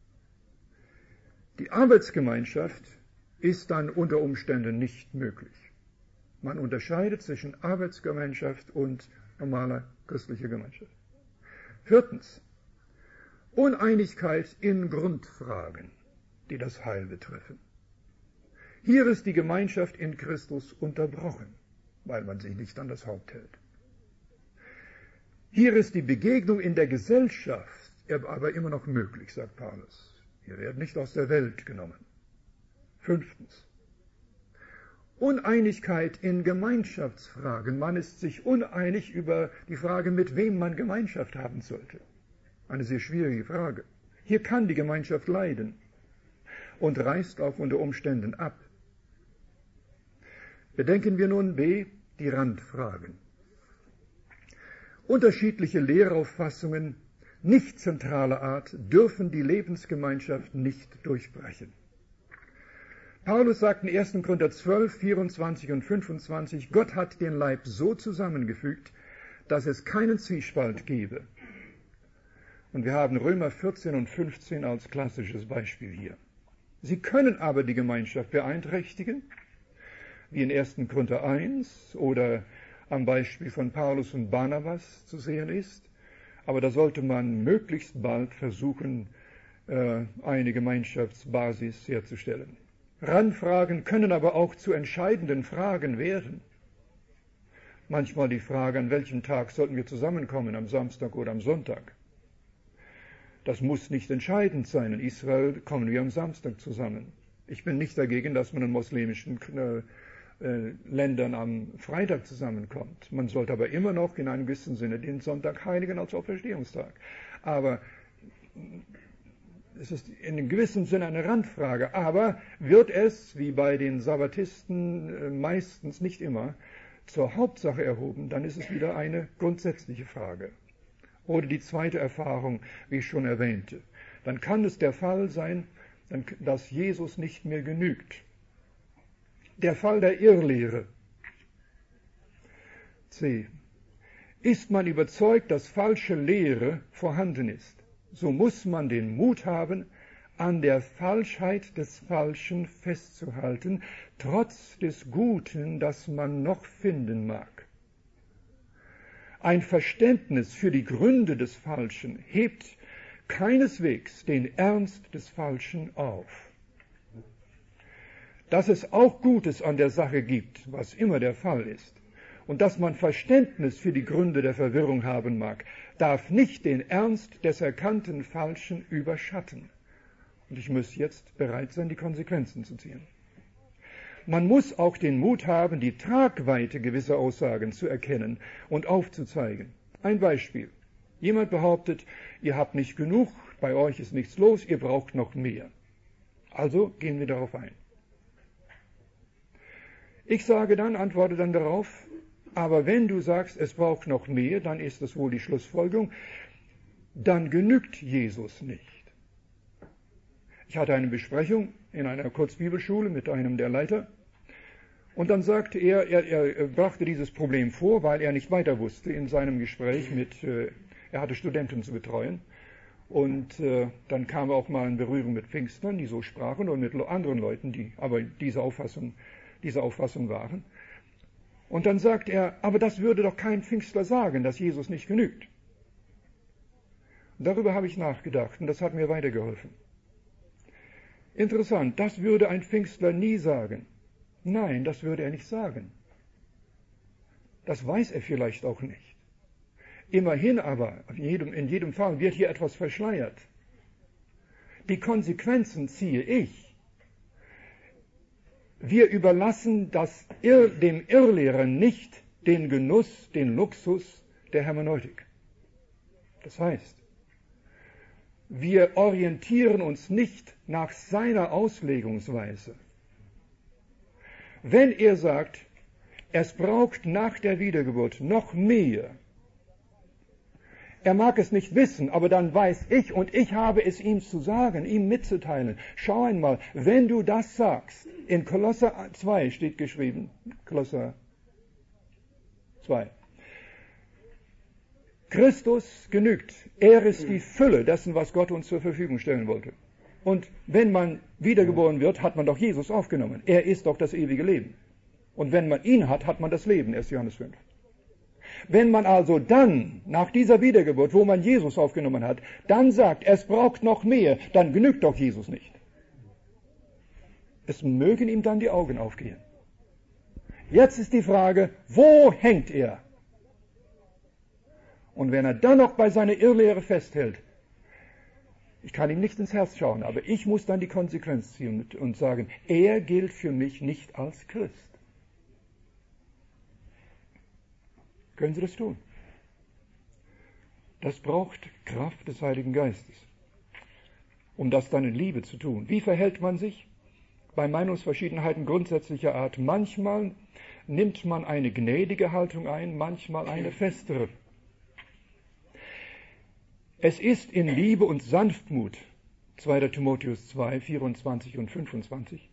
Speaker 1: Die Arbeitsgemeinschaft ist dann unter Umständen nicht möglich. Man unterscheidet zwischen Arbeitsgemeinschaft und normaler christlicher Gemeinschaft. Viertens. Uneinigkeit in Grundfragen, die das Heil betreffen. Hier ist die Gemeinschaft in Christus unterbrochen, weil man sich nicht an das Haupt hält. Hier ist die Begegnung in der Gesellschaft aber immer noch möglich, sagt Paulus. Wir werden nicht aus der Welt genommen. Fünftens. Uneinigkeit in Gemeinschaftsfragen. Man ist sich uneinig über die Frage, mit wem man Gemeinschaft haben sollte. Eine sehr schwierige Frage. Hier kann die Gemeinschaft leiden und reißt auch unter Umständen ab. Bedenken wir nun B, die Randfragen. Unterschiedliche Lehrauffassungen nicht zentraler Art dürfen die Lebensgemeinschaft nicht durchbrechen. Paulus sagt in ersten Korinther zwölf, vierundzwanzig und fünfundzwanzig, Gott hat den Leib so zusammengefügt, dass es keinen Zwiespalt gebe. Und wir haben Römer vierzehn und fünfzehn als klassisches Beispiel hier. Sie können aber die Gemeinschaft beeinträchtigen, wie in ersten Korinther eins oder am Beispiel von Paulus und Barnabas zu sehen ist. Aber da sollte man möglichst bald versuchen, eine Gemeinschaftsbasis herzustellen. Randfragen können aber auch zu entscheidenden Fragen werden. Manchmal die Frage, an welchem Tag sollten wir zusammenkommen, am Samstag oder am Sonntag. Das muss nicht entscheidend sein. In Israel kommen wir am Samstag zusammen. Ich bin nicht dagegen, dass man in muslimischen äh, äh, Ländern am Freitag zusammenkommt. Man sollte aber immer noch in einem gewissen Sinne den Sonntag heiligen als Auferstehungstag. Aber es ist in einem gewissen Sinne eine Randfrage. Aber wird es, wie bei den Sabbatisten äh, meistens, nicht immer, zur Hauptsache erhoben, dann ist es wieder eine grundsätzliche Frage. Oder die zweite Erfahrung, wie ich schon erwähnte. Dann kann es der Fall sein, dass Jesus nicht mehr genügt. Der Fall der Irrlehre. C. Ist man überzeugt, dass falsche Lehre vorhanden ist, so muss man den Mut haben, an der Falschheit des Falschen festzuhalten, trotz des Guten, das man noch finden mag. Ein Verständnis für die Gründe des Falschen hebt keineswegs den Ernst des Falschen auf. Dass es auch Gutes an der Sache gibt, was immer der Fall ist, und dass man Verständnis für die Gründe der Verwirrung haben mag, darf nicht den Ernst des erkannten Falschen überschatten. Und ich muss jetzt bereit sein, die Konsequenzen zu ziehen. Man muss auch den Mut haben, die Tragweite gewisser Aussagen zu erkennen und aufzuzeigen. Ein Beispiel. Jemand behauptet, ihr habt nicht genug, bei euch ist nichts los, ihr braucht noch mehr. Also gehen wir darauf ein. Ich sage dann, antworte dann darauf, aber wenn du sagst, es braucht noch mehr, dann ist das wohl die Schlussfolgerung, dann genügt Jesus nicht. Ich hatte eine Besprechung in einer Kurzbibelschule mit einem der Leiter und dann sagte er, er, er brachte dieses Problem vor, weil er nicht weiter wusste in seinem Gespräch mit, äh, er hatte Studenten zu betreuen und äh, dann kam er auch mal in Berührung mit Pfingstlern, die so sprachen und mit anderen Leuten, die aber diese Auffassung, diese Auffassung waren. Und dann sagt er, aber das würde doch kein Pfingstler sagen, dass Jesus nicht genügt. Und darüber habe ich nachgedacht und das hat mir weitergeholfen. Interessant, das würde ein Pfingstler nie sagen. Nein, das würde er nicht sagen. Das weiß er vielleicht auch nicht. Immerhin aber, in jedem, in jedem Fall wird hier etwas verschleiert. Die Konsequenzen ziehe ich. Wir überlassen das Irr, dem Irrlehrer nicht den Genuss, den Luxus der Hermeneutik. Das heißt, wir orientieren uns nicht nach seiner Auslegungsweise. Wenn er sagt, es braucht nach der Wiedergeburt noch mehr, er mag es nicht wissen, aber dann weiß ich und ich habe es ihm zu sagen, ihm mitzuteilen. Schau einmal, wenn du das sagst, in Kolosser zwei steht geschrieben, Kolosser zwei, Christus genügt. Er ist die Fülle dessen, was Gott uns zur Verfügung stellen wollte. Und wenn man wiedergeboren wird, hat man doch Jesus aufgenommen. Er ist doch das ewige Leben. Und wenn man ihn hat, hat man das Leben, erster Johannes fünf. Wenn man also dann, nach dieser Wiedergeburt, wo man Jesus aufgenommen hat, dann sagt, es braucht noch mehr, dann genügt doch Jesus nicht. Es mögen ihm dann die Augen aufgehen. Jetzt ist die Frage, wo hängt er?
Speaker 2: Und wenn er dann noch bei seiner Irrlehre festhält, ich kann ihm nicht ins Herz schauen, aber ich muss dann die Konsequenz ziehen und sagen, er gilt für mich nicht als Christ. Können Sie das tun? Das braucht Kraft des Heiligen Geistes, um das dann in Liebe zu tun. Wie verhält man sich? Bei Meinungsverschiedenheiten grundsätzlicher Art. Manchmal nimmt man eine gnädige Haltung ein, manchmal eine festere. Es ist in Liebe und Sanftmut, zweiter Timotheus zwei, vierundzwanzig und fünfundzwanzig,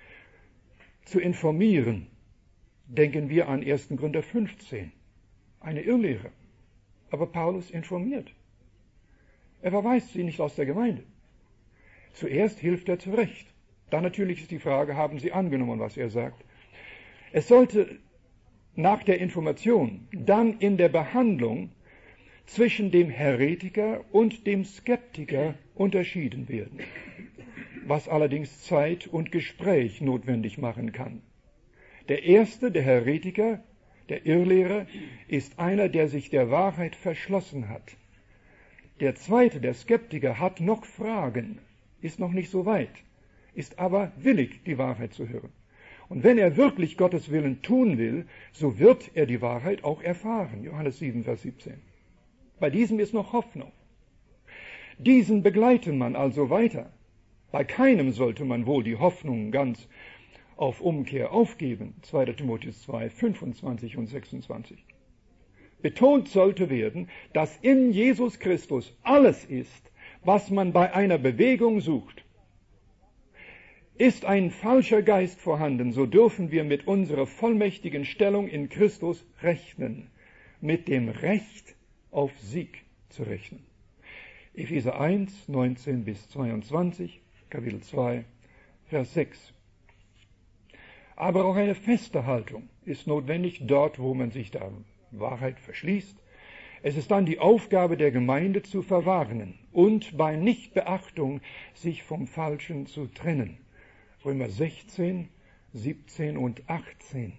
Speaker 2: zu informieren. Denken wir an erster Korinther fünfzehn, eine Irrlehre. Aber Paulus informiert. Er verweist sie nicht aus der Gemeinde. Zuerst hilft er zurecht. Dann natürlich ist die Frage, haben sie angenommen, was er sagt? Es sollte nach der Information, dann in der Behandlung zwischen dem Heretiker und dem Skeptiker unterschieden werden, was allerdings Zeit und Gespräch notwendig machen kann. Der erste, der Heretiker, der Irrlehrer, ist einer, der sich der Wahrheit verschlossen hat. Der zweite, der Skeptiker, hat noch Fragen, ist noch nicht so weit, ist aber willig, die Wahrheit zu hören. Und wenn er wirklich Gottes Willen tun will, so wird er die Wahrheit auch erfahren. Johannes sieben, Vers siebzehn. Bei diesem ist noch Hoffnung. Diesen begleitet man also weiter. Bei keinem sollte man wohl die Hoffnung ganz auf Umkehr aufgeben. zweiter Timotheus zwei, fünfundzwanzig und sechsundzwanzig. Betont sollte werden, dass in Jesus Christus alles ist, was man bei einer Bewegung sucht. Ist ein falscher Geist vorhanden, so dürfen wir mit unserer vollmächtigen Stellung in Christus rechnen, mit dem Recht auf Sieg zu rechnen. Epheser eins, neunzehn bis zweiundzwanzig, Kapitel zwei, Vers sechs. Aber auch eine feste Haltung ist notwendig dort, wo man sich der Wahrheit verschließt. Es ist dann die Aufgabe der Gemeinde zu verwarnen und bei Nichtbeachtung sich vom Falschen zu trennen. Römer sechzehn, siebzehn und achtzehn.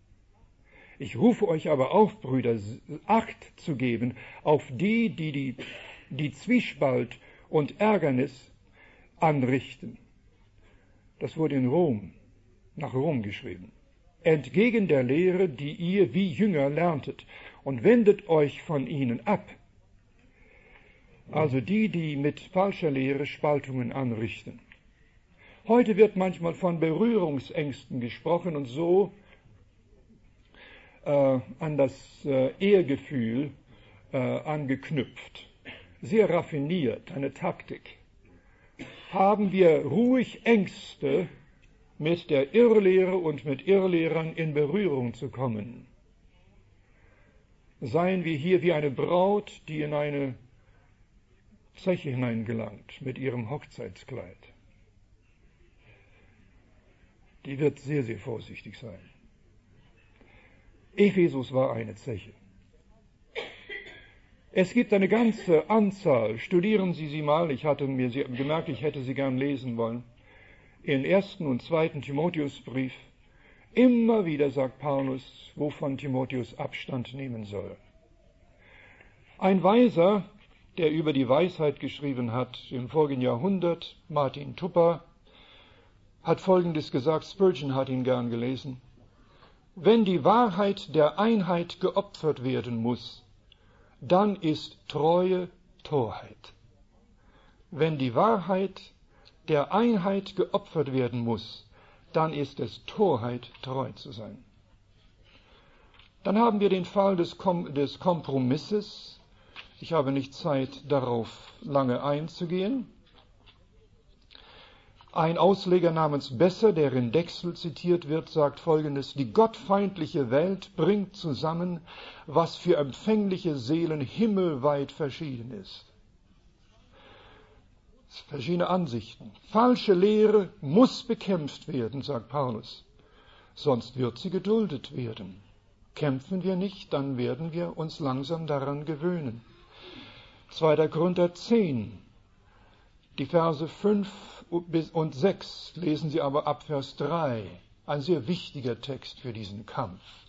Speaker 2: Ich rufe euch aber auf, Brüder, Acht zu geben auf die, die die, die Zwiespalt und Ärgernis anrichten. Das wurde in Rom, nach Rom geschrieben. Entgegen der Lehre, die ihr wie Jünger lerntet, und wendet euch von ihnen ab. Also die, die mit falscher Lehre Spaltungen anrichten. Heute wird manchmal von Berührungsängsten gesprochen und so äh, an das äh, Ehegefühl äh, angeknüpft. Sehr raffiniert, eine Taktik. Haben wir ruhig Ängste, mit der Irrlehre und mit Irrlehrern in Berührung zu kommen. Seien wir hier wie eine Braut, die in eine Zeche hineingelangt mit ihrem Hochzeitskleid. Die wird sehr, sehr vorsichtig sein. Ephesus war eine Zeche. Es gibt eine ganze Anzahl, studieren Sie sie mal, ich hatte mir sie, gemerkt, ich hätte sie gern lesen wollen, in ersten und zweiten Timotheusbrief, immer wieder sagt Paulus, wovon Timotheus Abstand nehmen soll. Ein Weiser, der über die Weisheit geschrieben hat im vorigen Jahrhundert, Martin Tupper, hat Folgendes gesagt, Spurgeon hat ihn gern gelesen. Wenn die Wahrheit der Einheit geopfert werden muss, dann ist Treue Torheit. Wenn die Wahrheit der Einheit geopfert werden muss, dann ist es Torheit, treu zu sein. Dann haben wir den Fall des, Kom- des Kompromisses. Ich habe nicht Zeit, darauf lange einzugehen. Ein Ausleger namens Besser, der in Dexel zitiert wird, sagt Folgendes: Die gottfeindliche Welt bringt zusammen, was für empfängliche Seelen himmelweit verschieden ist. Verschiedene Ansichten. Falsche Lehre muss bekämpft werden, sagt Paulus, sonst wird sie geduldet werden. Kämpfen wir nicht, dann werden wir uns langsam daran gewöhnen. zweiter Korinther zehn, die Verse fünf und sechs lesen Sie aber ab Vers drei. Ein sehr wichtiger Text für diesen Kampf.